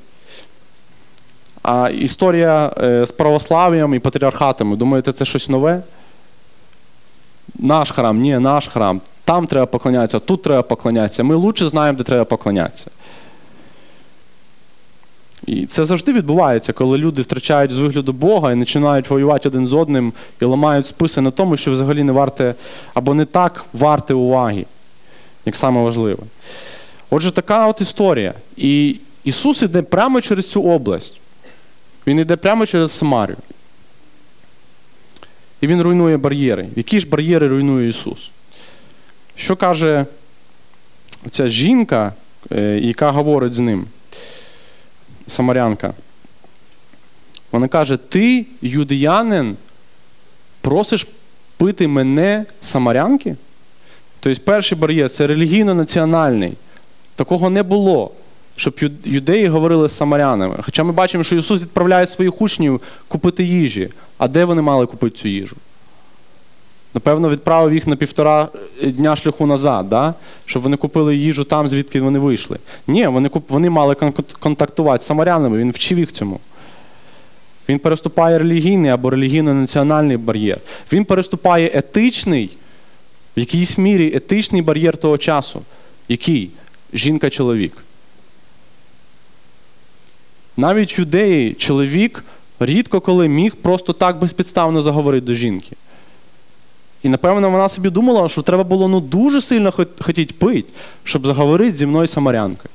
Speaker 1: А історія е, з православ'ям і патріархатами, думаєте, це щось нове? Наш храм, ні, наш храм. Там треба поклонятися, тут треба поклонятися. Ми краще знаємо, де треба поклонятися. І це завжди відбувається, коли люди втрачають з вигляду Бога і починають воювати один з одним і ламають списи на тому, що взагалі не варте, або не так варте уваги, як саме важливе. Отже, така от історія. І Ісус іде прямо через цю область. Він йде прямо через Самарію. І він руйнує бар'єри. Які ж бар'єри руйнує Ісус? Що каже ця жінка, яка говорить з ним? Самарянка. Вона каже, ти, юдеянин, просиш пити мене, самарянки? Тобто перший бар'єр – це релігійно-національний. Такого не було, щоб юдеї говорили з самарянами. Хоча ми бачимо, що Ісус відправляє своїх учнів купити їжі. А де вони мали купити цю їжу? Напевно, відправив їх на півтора дня шляху назад, да? Щоб вони купили їжу там, звідки вони вийшли. Ні, вони, вони мали контактувати з самарянами, він вчив їх цьому. Він переступає релігійний або релігійно-національний бар'єр. Він переступає етичний, В якійсь мірі етичний бар'єр того часу. Який? Жінка-чоловік. Навіть в юдеї чоловік рідко коли міг просто так безпідставно заговорити до жінки. І, напевно, вона собі думала, що треба було ну, дуже сильно хотіти пити, щоб заговорити зі мною самарянкою.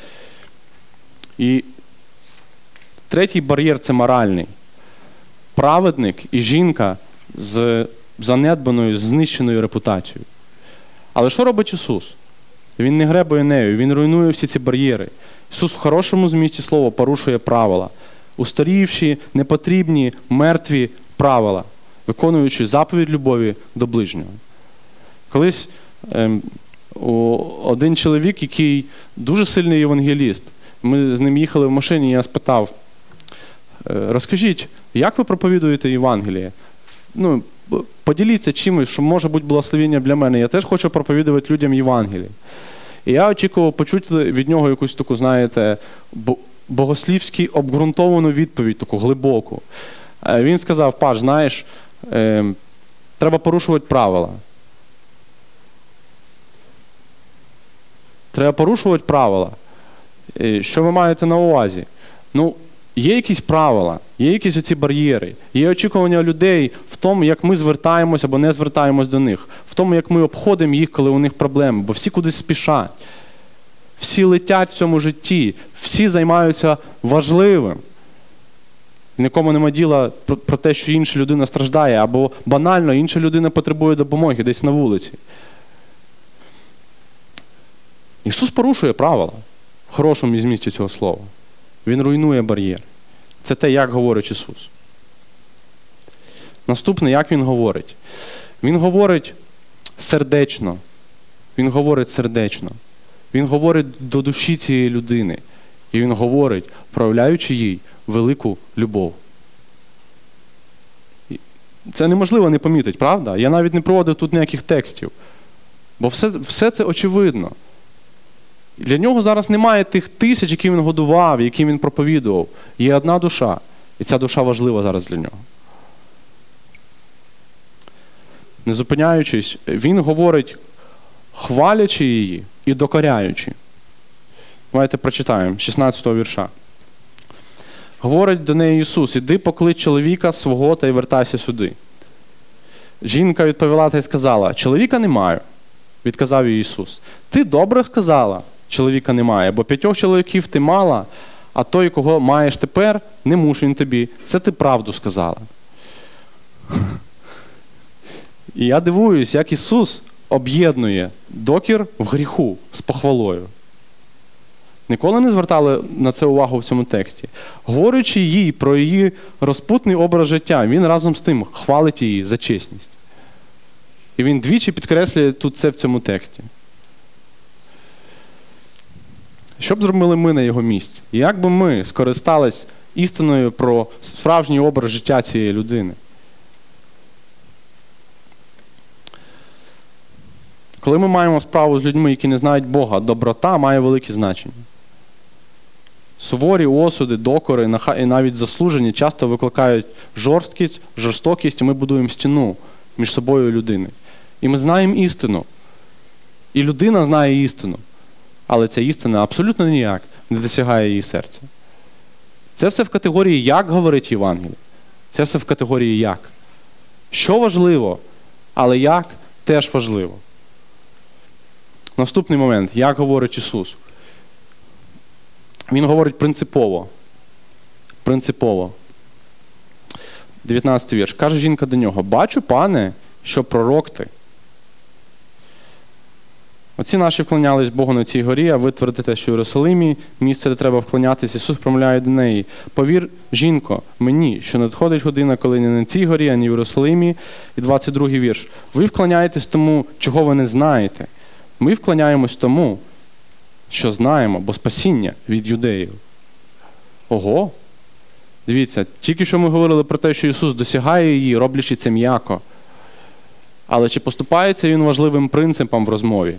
Speaker 1: І третій бар'єр – це моральний. Праведник і жінка з занедбаною, знищеною репутацією. Але що робить Ісус? Він не гребує нею, Він руйнує всі ці бар'єри. Ісус в хорошому змісті слова порушує правила. Устарівші, непотрібні, мертві правила, виконуючи заповідь любові до ближнього. Колись ем, один чоловік, який дуже сильний євангеліст, ми з ним їхали в машині, і я спитав, розкажіть, як ви проповідуєте Євангеліє? Ну, поділіться чимось, що може бути благословення для мене. Я теж хочу проповідувати людям Євангеліє. І я очікував почути від нього якусь таку, знаєте, богослівську обґрунтовану відповідь, таку глибоку. Він сказав: Паш, знаєш, е, треба порушувати правила. Треба порушувати правила. Що ви маєте на увазі? Ну, є якісь правила, є якісь оці бар'єри, є очікування людей в тому, як ми звертаємось або не звертаємось до них, в тому, як ми обходимо їх, коли у них проблеми, бо всі кудись спішать. Всі летять в цьому житті, всі займаються важливим. Нікому нема діла про, про те, що інша людина страждає, або банально інша людина потребує допомоги десь на вулиці. Ісус порушує правила в хорошому змісті цього слова. Він руйнує бар'єр. Це те, як говорить Ісус. Наступне, як Він говорить. Він говорить сердечно. Він говорить сердечно. Він говорить до душі цієї людини. І Він говорить, проявляючи їй велику любов. Це неможливо не помітити, правда? Я навіть не проводив тут ніяких текстів. Бо все, все це очевидно. Для нього зараз немає тих тисяч, які він годував, які він проповідував. Є одна душа. І ця душа важлива зараз для нього. Не зупиняючись, він говорить, хвалячи її і докоряючи. Давайте прочитаємо, шістнадцятого вірша. Говорить до неї Ісус: «Іди поклич чоловіка свого та й вертайся сюди». Жінка відповіла та й сказала: «Чоловіка не маю». Відказав їй Ісус: «Ти добре сказала, чоловіка немає, бо п'ятьох чоловіків ти мала, а той, кого маєш тепер, не муж він тобі. Це ти правду сказала». І я дивуюсь, як Ісус об'єднує докір в гріху з похвалою. Ніколи не звертали на це увагу в цьому тексті. Говорячи їй про її розпутний образ життя, він разом з тим хвалить її за чесність. І він двічі підкреслює тут це в цьому тексті. Що б зробили ми на його місці? Як би ми скористались істиною про справжній образ життя цієї людини? Коли ми маємо справу з людьми, які не знають Бога, доброта має велике значення. Суворі осуди, докори і навіть заслужені часто викликають жорсткість, жорстокість, і ми будуємо стіну між собою і людиною. І ми знаємо істину. І людина знає істину. Але ця істина абсолютно ніяк не досягає її серця. Це все в категорії «як» говорить Євангеліє. Це все в категорії «як». Що важливо, але «як» теж важливо. Наступний момент. Як говорить Ісус? Він говорить принципово. Принципово. дев'ятнадцятий вірш. Каже жінка до нього: «Бачу, пане, що пророк ти». Оці наші вклонялись Богу на цій горі, а ви твердите, що в Єрусалимі місце, де треба вклонятись. Ісус промовляє до неї: «Повір, жінко, мені, що надходить година, коли не на цій горі, ані в Єрусалимі». І двадцять другий вірш. «Ви вклоняєтесь тому, чого ви не знаєте. Ми вклоняємось тому, що знаємо, бо спасіння від юдеїв». Ого! Дивіться, тільки що ми говорили про те, що Ісус досягає її, роблячи це м'яко. Але чи поступається Він важливим принципом в розмові?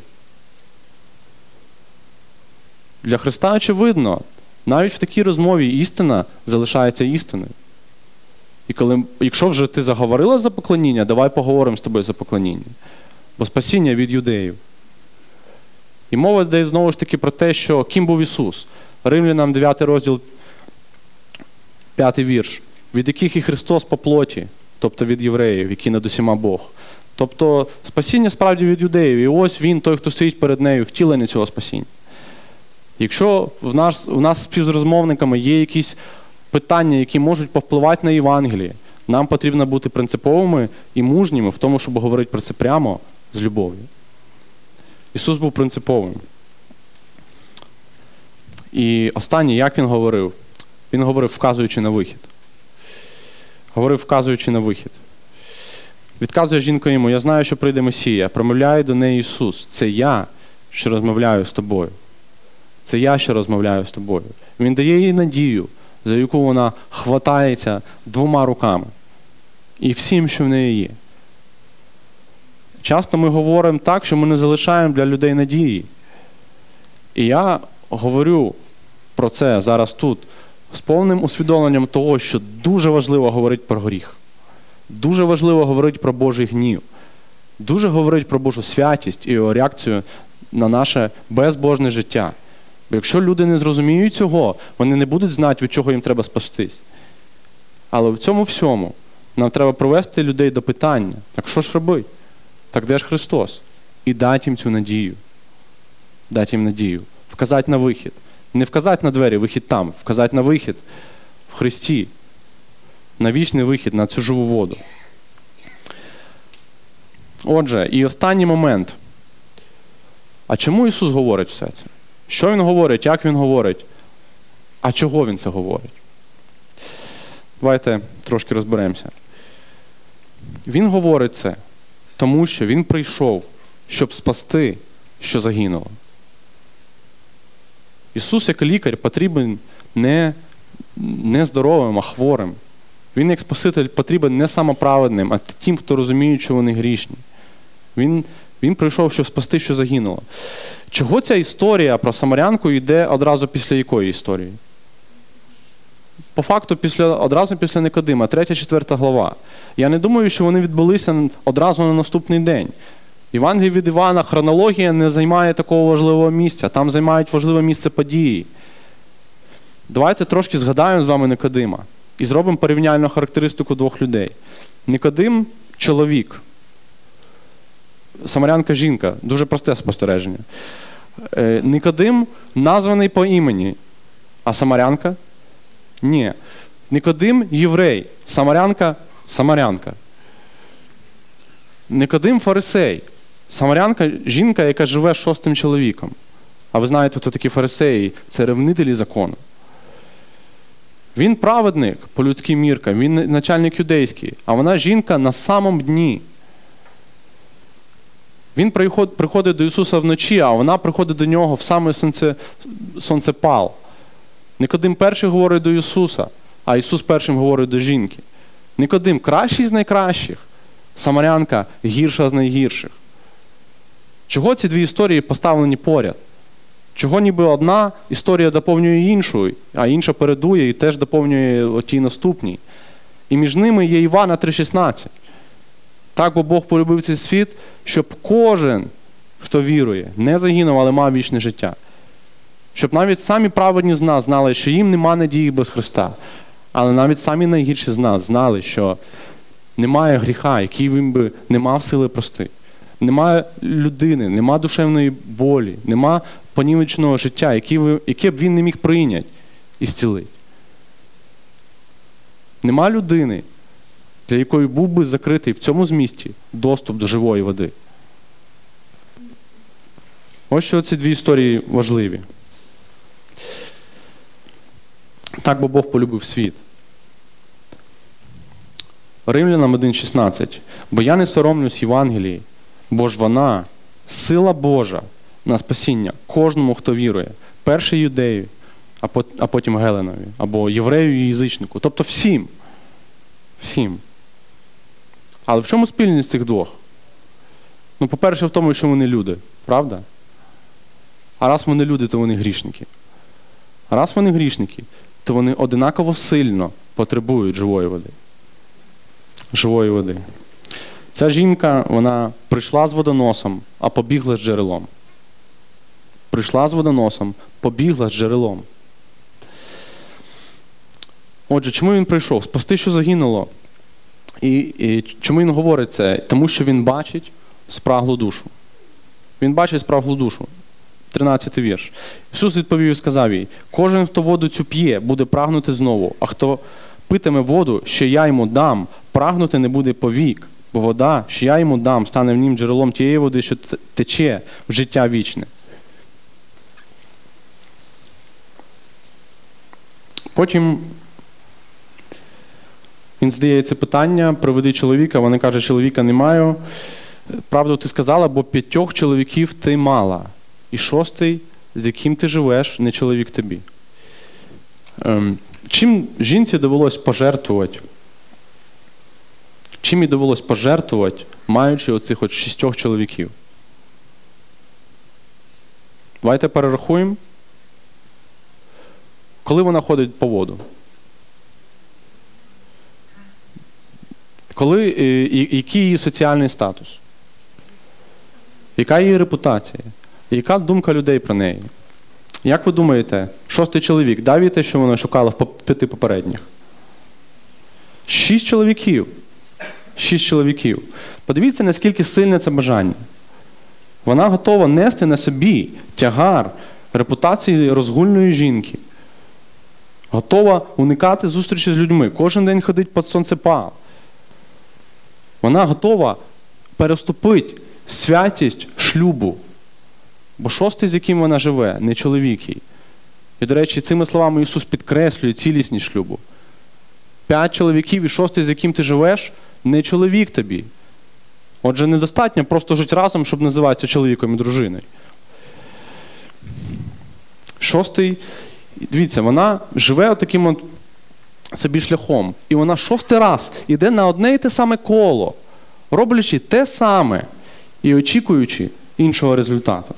Speaker 1: Для Христа очевидно, навіть в такій розмові істина залишається істиною. І коли, якщо вже ти заговорила за поклоніння, давай поговоримо з тобою за поклоніння. бо спасіння від юдеїв. І мова йде знову ж таки про те, що ким був Ісус. Римлянам дев'ятий розділ, п'ятий вірш. Від яких і Христос по плоті, тобто від євреїв, які над усіма Бог. Тобто спасіння справді від юдеїв. І ось Він, той, хто стоїть перед нею, втілення цього спасіння. Якщо в нас, в нас з співрозмовниками є якісь питання, які можуть повпливати на Євангеліє, нам потрібно бути принциповими і мужніми в тому, щоб говорити про це прямо з любов'ю. Ісус був принциповим. І останнє, як Він говорив? Він говорив, вказуючи на вихід. Говорив, вказуючи на вихід. Відказує жінка йому: я знаю, що прийде Месія. Промовляє до неї Ісус: це я, що розмовляю з тобою. Це я, що розмовляю з тобою. Він дає їй надію, за яку вона хватається двома руками. І всім, що в неї є. Часто ми говоримо так, що ми не залишаємо для людей надії. І я говорю про це зараз тут з повним усвідомленням того, що дуже важливо говорити про гріх. Дуже важливо говорити про Божий гнів. Дуже говорити про Божу святість і його реакцію на наше безбожне життя. Бо якщо люди не зрозуміють цього, вони не будуть знати, від чого їм треба спастись. Але в цьому всьому нам треба привести людей до питання: так що ж робити? Так де ж Христос? І дати їм цю надію. Дати їм надію. Вказати на вихід. Не вказати на двері, вихід там. Вказати на вихід в Христі. На вічний вихід, на цю живу воду. Отже, і останній момент. А чому Ісус говорить все це? Що Він говорить, як Він говорить? А чого Він це говорить? Давайте трошки розберемося. Він говорить це, тому що Він прийшов, щоб спасти, що загинуло. Ісус, як лікар, потрібен не, не здоровим, а хворим. Він, як Спаситель, потрібен не самоправедним, а тим, хто розуміє, що вони грішні. Він, він прийшов, щоб спасти, що загинуло. Чого ця історія про самарянку йде одразу після якої історії? По факту, після, одразу після Никодима, третя-четверта глава. Я не думаю, що вони відбулися одразу на наступний день. Євангеліє від Івана, хронологія не займає такого важливого місця. Там займають важливе місце події. Давайте трошки згадаємо з вами Никодима і зробимо порівняльну характеристику двох людей. Никодим – чоловік. Самарянка – жінка. Дуже просте спостереження. Никодим названий по імені, а самарянка – ні. Никодим – єврей, самарянка – самарянка. Никодим – фарисей, самарянка – жінка, яка живе з шостим чоловіком. А ви знаєте, хто такі фарисеї? Це ревнителі закону. Він праведник по людським міркам, він начальник юдейський, а вона жінка на самому дні. Він приходить до Ісуса вночі, а вона приходить до нього в саме сонце, сонцепал. Никодим перший говорить до Ісуса, а Ісус першим говорить до жінки. Никодим кращий з найкращих, самарянка гірша з найгірших. Чого ці дві історії поставлені поряд? Чого ніби одна історія доповнює іншу, а інша передує і теж доповнює отій наступній. І між ними є Івана три шістнадцять. Так, бо Бог полюбив цей світ, щоб кожен, хто вірує, не загинув, але мав вічне життя. Щоб навіть самі праведні з нас знали, що їм нема надії без Христа. Але навіть самі найгірші з нас знали, що немає гріха, який він би не мав сили простити. Немає людини, нема душевної болі, нема понівеченого життя, яке б він не міг прийняти і зцілити. Нема людини, для якої був би закритий в цьому змісті доступ до живої води. Ось що ці дві історії важливі. Так, бо Бог полюбив світ. Римлянам один шістнадцять. Бо я не соромлюсь Євангелії, бо ж вона – сила Божа на спасіння кожному, хто вірує. Перше юдею, а потім Геленові, або єврею і язичнику. Тобто всім. Всім. Але в чому спільність цих двох? Ну, по-перше, в тому, що вони люди. Правда? А раз вони люди, то вони грішники. А раз вони грішники, то вони одинаково сильно потребують живої води. Живої води. Ця жінка, вона прийшла з водоносом, а побігла з джерелом. Прийшла з водоносом, побігла з джерелом. Отже, чому він прийшов? Спасти, що загинуло. І, і чому він говорить це? Тому що він бачить спраглу душу. Він бачить спраглу душу. тринадцятий вірш. Ісус відповів і сказав їй: «Кожен, хто воду цю п'є, буде прагнути знову, а хто питиме воду, що я йому дам, прагнути не буде повік, бо вода, що я йому дам, стане в нім джерелом тієї води, що тече в життя вічне». Потім він задає це питання: «Приведи чоловіка». Вона каже: «Чоловіка не маю». «Правду ти сказала, бо п'ятьох чоловіків ти мала, і шостий, з яким ти живеш, не чоловік тобі». Ем, чим жінці довелось пожертвувати? Чим їй довелось пожертвувати, маючи оцих от шістьох чоловіків? Давайте перерахуємо. Коли вона ходить по воду? Коли, і, який її соціальний статус? Яка її репутація? Яка думка людей про неї? Як ви думаєте, шостий чоловік дав їй те, що вона шукала в п'яти попередніх? Шість чоловіків. Шість чоловіків. Подивіться, наскільки сильне це бажання. Вона готова нести на собі тягар репутації розгульної жінки. Готова уникати зустрічі з людьми. Кожен день ходить під сонцепал. Вона готова переступити святість шлюбу. Бо шостий, з яким вона живе, не чоловік їй. І, до речі, цими словами Ісус підкреслює цілісність шлюбу. П'ять чоловіків і шостий, з яким ти живеш, не чоловік тобі. Отже, недостатньо просто жити разом, щоб називатися чоловіком і дружиною. Шостий, дивіться, вона живе отаким от собі шляхом. І вона шостий раз іде на одне і те саме коло, роблячи те саме і очікуючи іншого результату.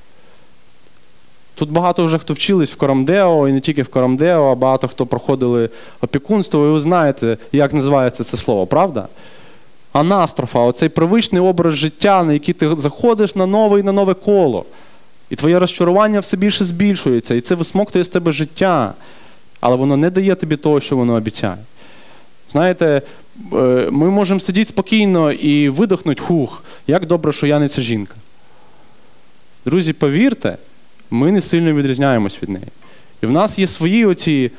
Speaker 1: Тут багато вже хто вчились в Корамдео, і не тільки в Корамдео, а багато хто проходили опікунство, і ви знаєте, як називається це слово, правда? Анастрофа, оцей привичний образ життя, на який ти заходиш на нове і на нове коло. І твоє розчарування все більше збільшується, і це висмоктує з тебе життя. Але воно не дає тобі того, що воно обіцяє. Знаєте, ми можемо сидіти спокійно і видихнути: хух, як добре, що я не ця жінка. Друзі, повірте, ми не сильно відрізняємось від неї. І в нас є свої оці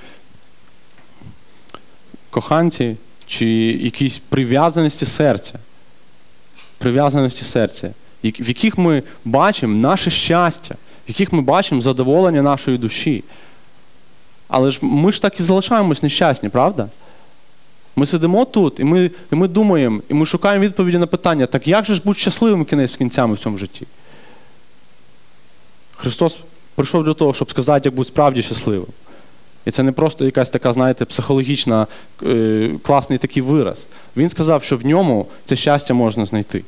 Speaker 1: коханці чи якісь прив'язаності серця. Прив'язаності серця, в яких ми бачимо наше щастя, в яких ми бачимо задоволення нашої душі. Але ж ми ж так і залишаємось нещасні, правда? Ми сидимо тут, і ми, і ми думаємо, і ми шукаємо відповіді на питання: так як же ж бути щасливим кінець кінцями в цьому житті? Христос прийшов для того, щоб сказати, як бути справді щасливим. І це не просто якась така, знаєте, психологічна, е, класний такий вираз. Він сказав, що в ньому це щастя можна знайти.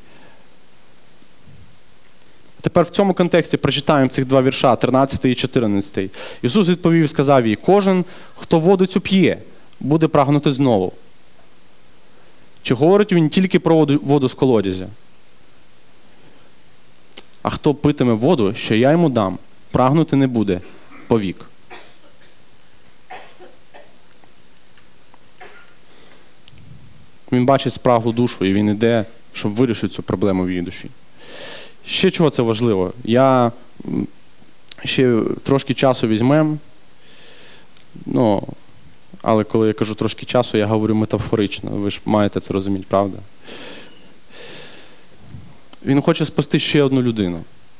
Speaker 1: Тепер в цьому контексті прочитаємо цих два вірша, тринадцятий і чотирнадцятий. Ісус відповів і сказав їй: «Кожен, хто воду цю п'є, буде прагнути знову». Чи говорить він тільки про воду, воду з колодязя? «А хто питиме воду, що я йому дам, прагнути не буде повік». Він бачить спраглу душу, і він іде, щоб вирішити цю проблему в її душі. Ще чого це важливо? Я ще трошки часу візьмем. Ну, але коли я кажу трошки часу, я говорю метафорично. Ви ж маєте це розуміти, правда? Він хоче спасти ще одну людину.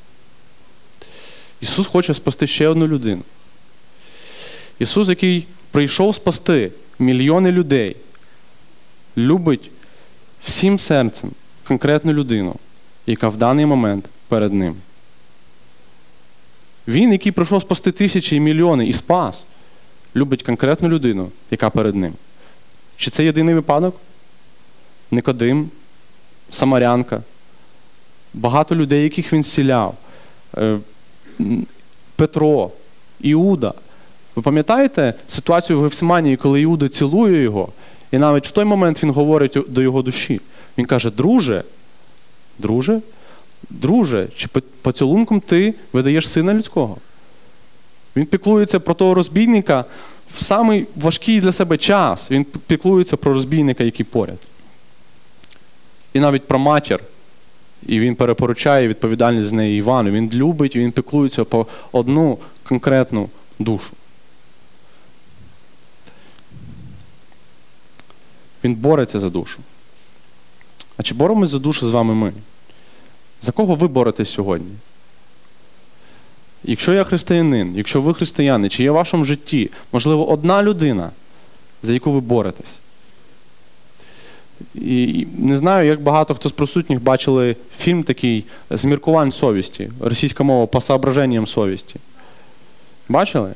Speaker 1: Ісус хоче спасти ще одну людину. Ісус, який прийшов спасти мільйони людей, любить всім серцем конкретну людину, яка в даний момент перед ним. Він, який прийшов спасти тисячі і мільйони і спас, любить конкретну людину, яка перед ним. Чи це єдиний випадок? Никодим, Самарянка, багато людей, яких він зціляв, Петро, Іуда. Ви пам'ятаєте ситуацію в Гефсиманії, коли Іуда цілує його, і навіть в той момент він говорить до його душі: Він каже, друже, друже, друже, чи поцілунком ти видаєш сина людського? Він піклується про того розбійника в самий важкий для себе час. Він піклується про розбійника, який поряд. І навіть про матір. І він перепоручає відповідальність з неї Івану. Він любить, він піклується про одну конкретну душу. Він бореться за душу. А чи боремось за душу з вами ми? За кого ви боретесь сьогодні? Якщо я християнин, якщо ви християни, чи є в вашому житті, можливо, одна людина, за яку ви боретесь? І не знаю, як багато хто з присутніх бачили фільм такий «Зміркувань совісті», російська мова «По соображенням совісті». Бачили?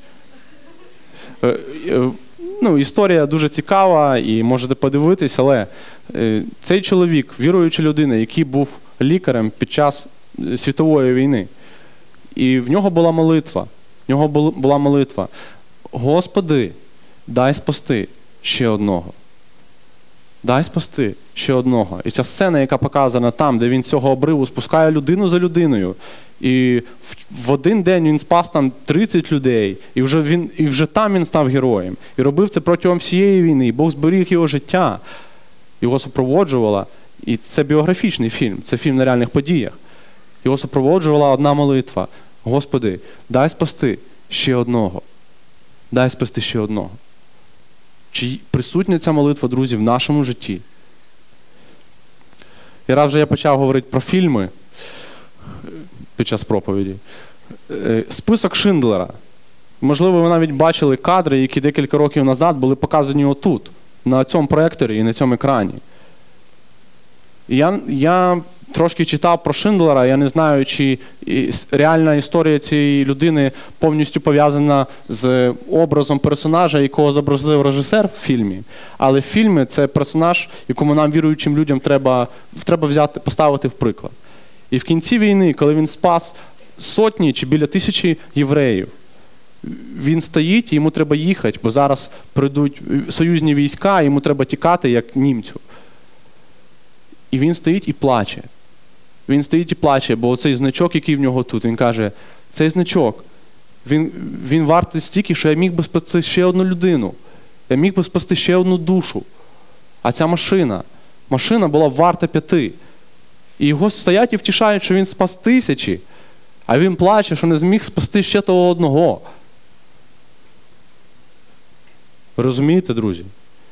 Speaker 1: Ну, історія дуже цікава і можете подивитись, але цей чоловік, віруюча людина, який був лікарем під час світової війни, і в нього була молитва, в нього була молитва: «Господи, дай спасти ще одного». Дай спасти ще одного. І ця сцена, яка показана там, де він з цього обриву спускає людину за людиною. І в один день він спас там тридцять людей. І вже, він, і вже там він став героєм. І робив це протягом всієї війни. І Бог зберіг його життя. Його супроводжувала. І це біографічний фільм. Це фільм на реальних подіях. Його супроводжувала одна молитва: «Господи, дай спасти ще одного. Дай спасти ще одного». Чи присутня ця молитва, друзі, в нашому житті? І раз вже я почав говорити про фільми під час проповіді. «Список Шиндлера». Можливо, ви навіть бачили кадри, які декілька років назад були показані отут, на цьому проекторі і на цьому екрані. І я, я трошки читав про Шиндлера, я не знаю, чи реальна історія цієї людини повністю пов'язана з образом персонажа, якого зобразив режисер в фільмі. Але в фільмі це персонаж, якому нам, віруючим людям, треба, треба взяти, поставити в приклад. І в кінці війни, коли він спас сотні чи біля тисячі євреїв, він стоїть, і йому треба їхати, бо зараз прийдуть союзні війська, йому треба тікати, як німцю. І він стоїть і плаче. Він стоїть і плаче, бо оцей значок, який в нього тут, він каже, цей значок, він, він вартий стільки, що я міг би спасти ще одну людину. Я міг би спасти ще одну душу. А ця машина, машина була варта п'яти. І його стоять і втішають, що він спас тисячі, а він плаче, що не зміг спасти ще того одного. Ви розумієте, друзі?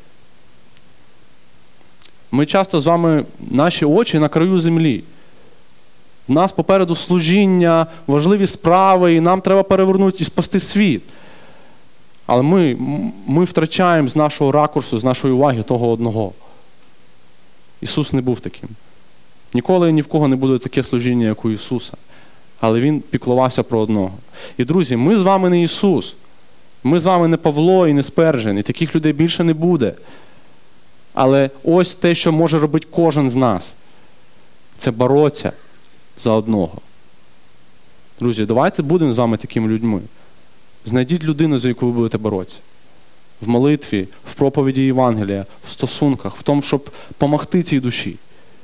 Speaker 1: Ми часто з вами, наші очі на краю землі. У нас попереду служіння, важливі справи, і нам треба перевернути і спасти світ. Але ми, ми втрачаємо з нашого ракурсу, з нашої уваги того одного. Ісус не був таким. Ніколи і ні в кого не буде таке служіння, як у Ісуса. Але Він піклувався про одного. І, друзі, ми з вами не Ісус. Ми з вами не Павло і не Спержен. І таких людей більше не буде. Але ось те, що може робити кожен з нас. Це боротися за одного. Друзі, давайте будемо з вами такими людьми. Знайдіть людину, за яку ви будете боротися. В молитві, в проповіді Євангелія, в стосунках, в тому, щоб помогти цій душі.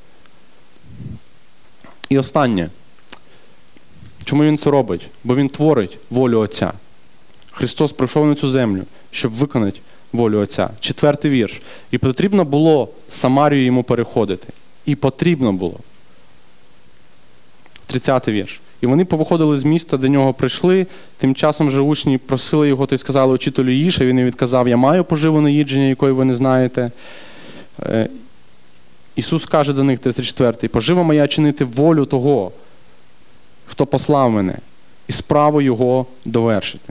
Speaker 1: І останнє. Чому Він це робить? Бо Він творить волю Отця. Христос прийшов на цю землю, щоб виконати волю Отця. Четвертий вірш. І потрібно було Самарію йому переходити. І потрібно було. Тридцятий вірш. І вони повиходили з міста, до нього прийшли. Тим часом же учні просили його, то й сказали: «Учителю, їж». А він відказав: «Я маю поживу їдження, якої ви не знаєте». Ісус каже до них, тридцять четвертий: «Пожива моя чинити волю того, хто послав мене, і справу його довершити».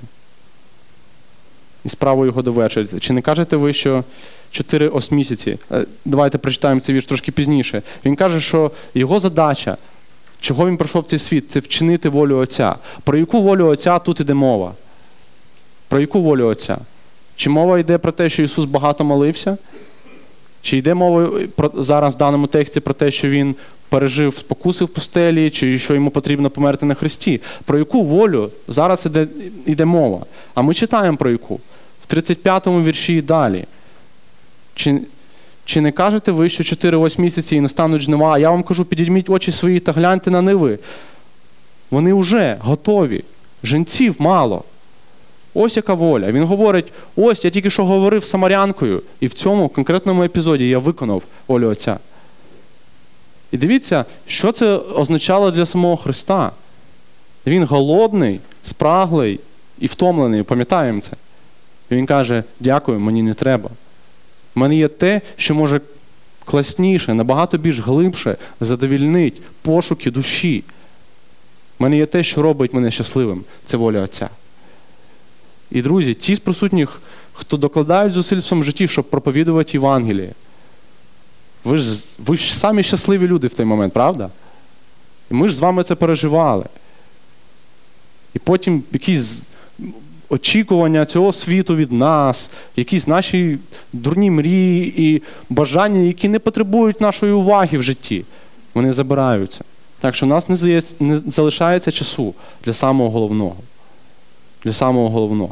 Speaker 1: І справу його довершити. Чи не кажете ви, що чотири ось місяці, давайте прочитаємо цей вірш трошки пізніше, він каже, що його задача, чого він прийшов в цей світ, це вчинити волю Отця. Про яку волю Отця тут іде мова? Про яку волю Отця? Чи мова йде про те, що Ісус багато молився? Чи йде мова про, зараз в даному тексті про те, що Він пережив спокуси в пустелі, чи що йому потрібно померти на хресті? Про яку волю зараз іде, іде мова? А ми читаємо про яку? В тридцять п'ятому вірші і далі. Чи, Чи не кажете ви, що чотири ось місяці і настануть жнива, а я вам кажу, підійміть очі свої та гляньте на ниви. Вони вже готові. Жінців мало. Ось яка воля. Він говорить, ось я тільки що говорив з самарянкою, і в цьому конкретному епізоді я виконав волю Отця. І дивіться, що це означало для самого Христа. Він голодний, спраглий і втомлений, пам'ятаємо це. І він каже, дякую, мені не треба. У мене є те, що може класніше, набагато більш глибше задовільнить пошуки душі. У мене є те, що робить мене щасливим. Це воля Отця. І, друзі, ті з присутніх, хто докладають зусиль в своєму житті, щоб проповідувати Євангеліє, ви ж, ви ж самі щасливі люди в той момент, правда? І ми ж з вами це переживали. І потім якісь очікування цього світу від нас, якісь наші дурні мрії і бажання, які не потребують нашої уваги в житті, вони забираються. Так що у нас не, здається, не залишається часу для самого головного. Для самого головного.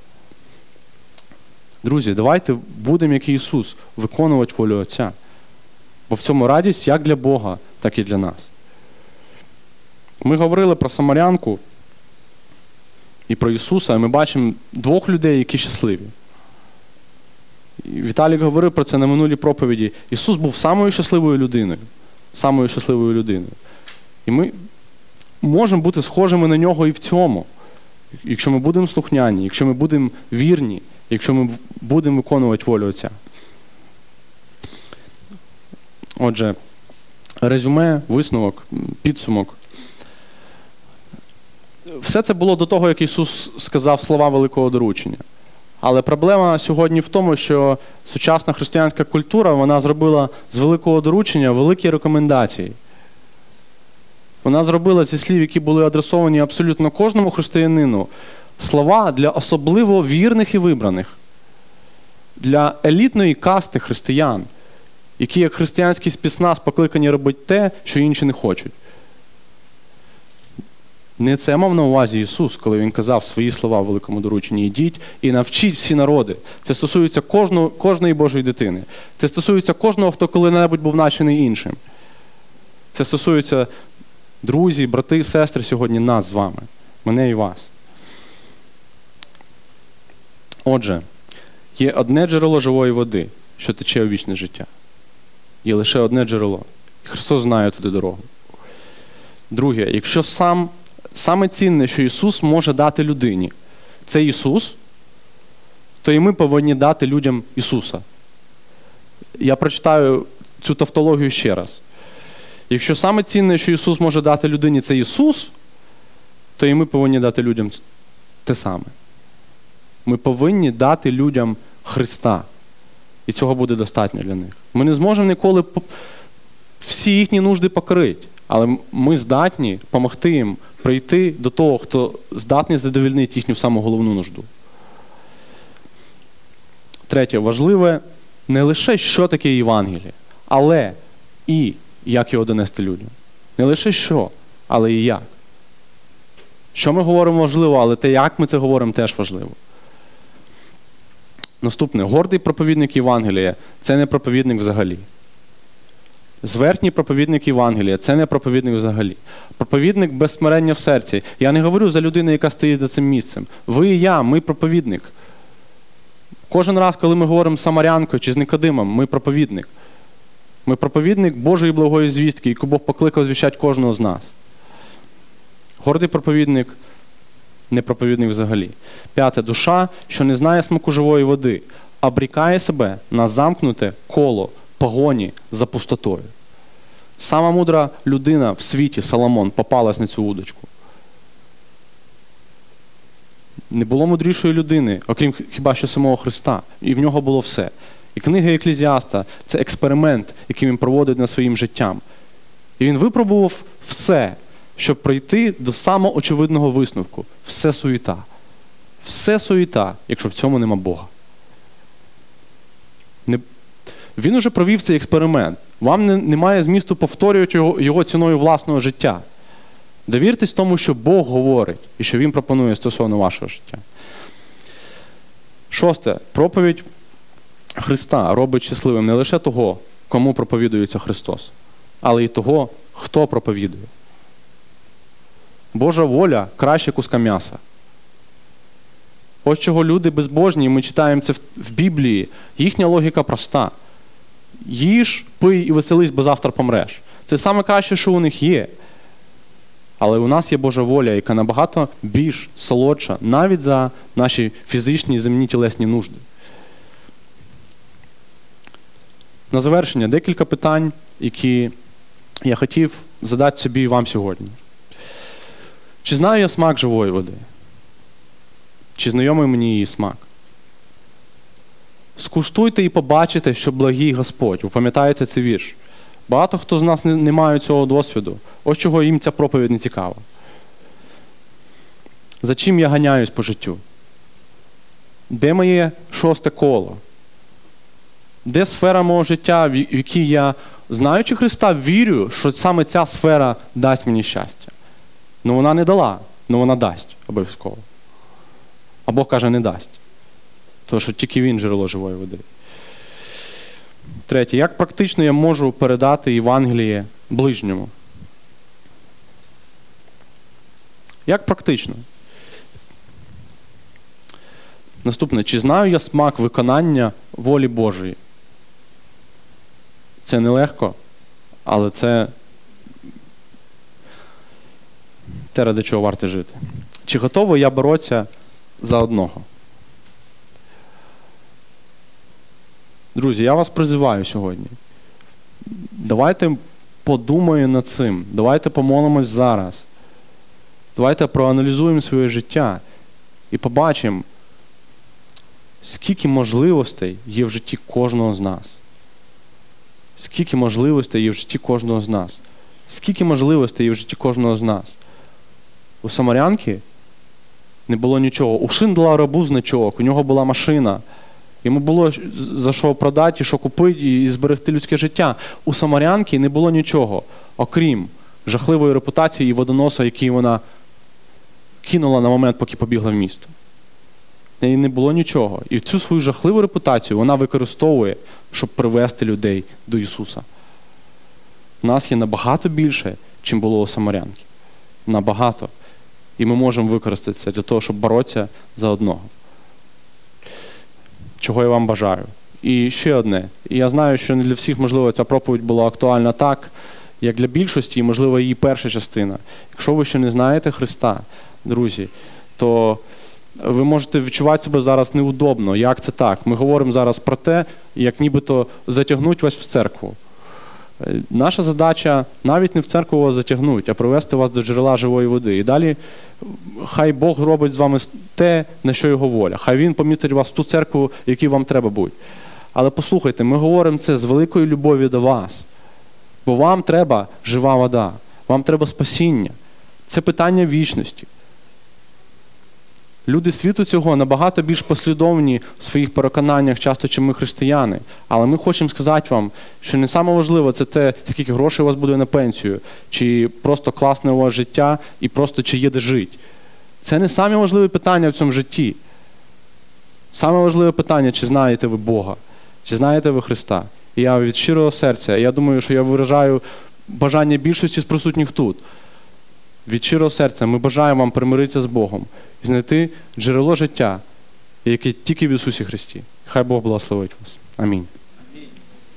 Speaker 1: Друзі, давайте будемо, як Ісус, виконувати волю Отця. Бо в цьому радість як для Бога, так і для нас. Ми говорили про самарянку і про Ісуса, і ми бачимо двох людей, які щасливі. І Віталік говорив про це на минулій проповіді. Ісус був самою щасливою людиною. Самою щасливою людиною. І ми можемо бути схожими на нього і в цьому. Якщо ми будемо слухняні, якщо ми будемо вірні, якщо ми будемо виконувати волю Отця. Отже, резюме, висновок, підсумок. Все це було до того, як Ісус сказав слова великого доручення. Але проблема сьогодні в тому, що сучасна християнська культура, вона зробила з великого доручення великі рекомендації. Вона зробила зі слів, які були адресовані абсолютно кожному християнину, слова для особливо вірних і вибраних, для елітної касти християн, які як християнський спецназ покликані робити те, що інші не хочуть. Не це мав на увазі Ісус, коли Він казав свої слова в великому дорученні. Ідіть і навчіть всі народи. Це стосується кожного, кожної Божої дитини. Це стосується кожного, хто коли-небудь був навчений іншим. Це стосується друзі, брати і сестри сьогодні нас з вами. Мене і вас. Отже, є одне джерело живої води, що тече у вічне життя. Є лише одне джерело. І Христос знає туди дорогу. Друге, якщо сам, саме цінне, що Ісус може дати людині, це Ісус, то і ми повинні дати людям Ісуса. Я прочитаю цю тавтологію ще раз. Якщо саме цінне, що Ісус може дати людині, це Ісус, то і ми повинні дати людям те саме. Ми повинні дати людям Христа. І цього буде достатньо для них. Ми не зможемо ніколи всі їхні нужди покрити, але ми здатні допомогти їм прийти до того, хто здатний задовольнити їхню саму головну нужду. Третє. Важливе не лише, що таке Євангеліє, але і як його донести людям. Не лише що, але і як. Що ми говоримо важливо, але те, як ми це говоримо, теж важливо. Наступне. Гордий проповідник Євангелія – це не проповідник взагалі. Зверхній проповідник Євангелія – це не проповідник взагалі. Проповідник без смирення в серці. Я не говорю за людину, яка стоїть за цим місцем. Ви і я, ми проповідник. Кожен раз, коли ми говоримо з самарянкою чи з Никодимом, ми проповідник. Ми проповідник Божої благої звістки, яку Бог покликав звіщати кожного з нас. Гордий проповідник – не проповідник взагалі. П'яте. Душа, що не знає смаку живої води, обрікає себе на замкнуте коло погоні за пустотою. Сама мудра людина в світі, Соломон, попалась на цю удочку. Не було мудрішої людини, окрім хіба що самого Христа. І в нього було все. І книга Еклезіаста – це експеримент, який він проводить над своїм життям. І він випробував все, щоб прийти до самоочевидного висновку. Все суєта. Все суєта, якщо в цьому нема Бога. Не... Він уже провів цей експеримент. Вам не, немає змісту повторювати його, його ціною власного життя. Довіртесь тому, що Бог говорить і що Він пропонує стосовно вашого життя. Шосте. Проповідь Христа робить щасливим не лише того, кому проповідується Христос, але й того, хто проповідує. Божа воля краще куска м'яса. Ось чого люди безбожні, ми читаємо це в Біблії, їхня логіка проста. Їж, пий і веселись, бо завтра помреш. Це саме краще, що у них є. Але у нас є Божа воля, яка набагато більш солодша, навіть за наші фізичні земні тілесні нужди. На завершення декілька питань, які я хотів задати собі і вам сьогодні. Чи знаю я смак живої води? Чи знайомий мені її смак? Скуштуйте і побачите, що благий Господь. Ви пам'ятаєте цей вірш? Багато хто з нас не, не має цього досвіду. Ось чого їм ця проповідь не цікава. За чим я ганяюсь по життю? Де моє шосте коло? Де сфера мого життя, в якій я, знаючи Христа, вірю, що саме ця сфера дасть мені щастя? Ну вона не дала, але вона дасть обов'язково. А Бог каже, не дасть. Тому що тільки Він джерело живої води. Третє. Як практично я можу передати Євангеліє ближньому? Як практично? Наступне. Чи знаю я смак виконання волі Божої? Це нелегко, але це те, ради чого варто жити. Чи готовий я боротися за одного? Друзі, я вас призиваю сьогодні. Давайте подумаємо над цим. Давайте помолимось зараз. Давайте проаналізуємо своє життя і побачимо, скільки можливостей є в житті кожного з нас. Скільки можливостей є в житті кожного з нас. Скільки можливостей є в житті кожного з нас. У Самарянки не було нічого. У Шиндла рабу значок, у нього була машина. Йому було за що продати, що купити і зберегти людське життя. У Самарянки не було нічого, окрім жахливої репутації і водоноса, який вона кинула на момент, поки побігла в місто. В неї не було нічого. І цю свою жахливу репутацію вона використовує, щоб привести людей до Ісуса. У нас є набагато більше, чим було у Самарянки. Набагато. І ми можемо використати це для того, щоб боротися за одного. Чого я вам бажаю. І ще одне. І я знаю, що не для всіх, можливо, ця проповідь була актуальна так, як для більшості, і, можливо, її перша частина. Якщо ви ще не знаєте Христа, друзі, то ви можете відчувати себе зараз неудобно. Як це так? Ми говоримо зараз про те, як нібито затягнуть вас в церкву. Наша задача навіть не в церкву вас затягнуть, а привести вас до джерела живої води. І далі хай Бог робить з вами те, на що Його воля. Хай Він помістить вас в ту церкву, в якій вам треба бути. Але послухайте, ми говоримо це з великою любов'ю до вас. Бо вам треба жива вода, вам треба спасіння. Це питання вічності. Люди світу цього набагато більш послідовні в своїх переконаннях, часто, чим ми християни. Але ми хочемо сказати вам, що не саме важливо це те, скільки грошей у вас буде на пенсію, чи просто класне у вас життя, і просто чи є де жити. Це не саме важливе питання в цьому житті. Саме важливе питання, чи знаєте ви Бога, чи знаєте ви Христа. І я від щирого серця, я думаю, що я виражаю бажання більшості з присутніх тут. Від щирого серця ми бажаємо вам примиритися з Богом і знайти джерело життя, яке тільки в Ісусі Христі. Хай Бог благословить вас. Амінь.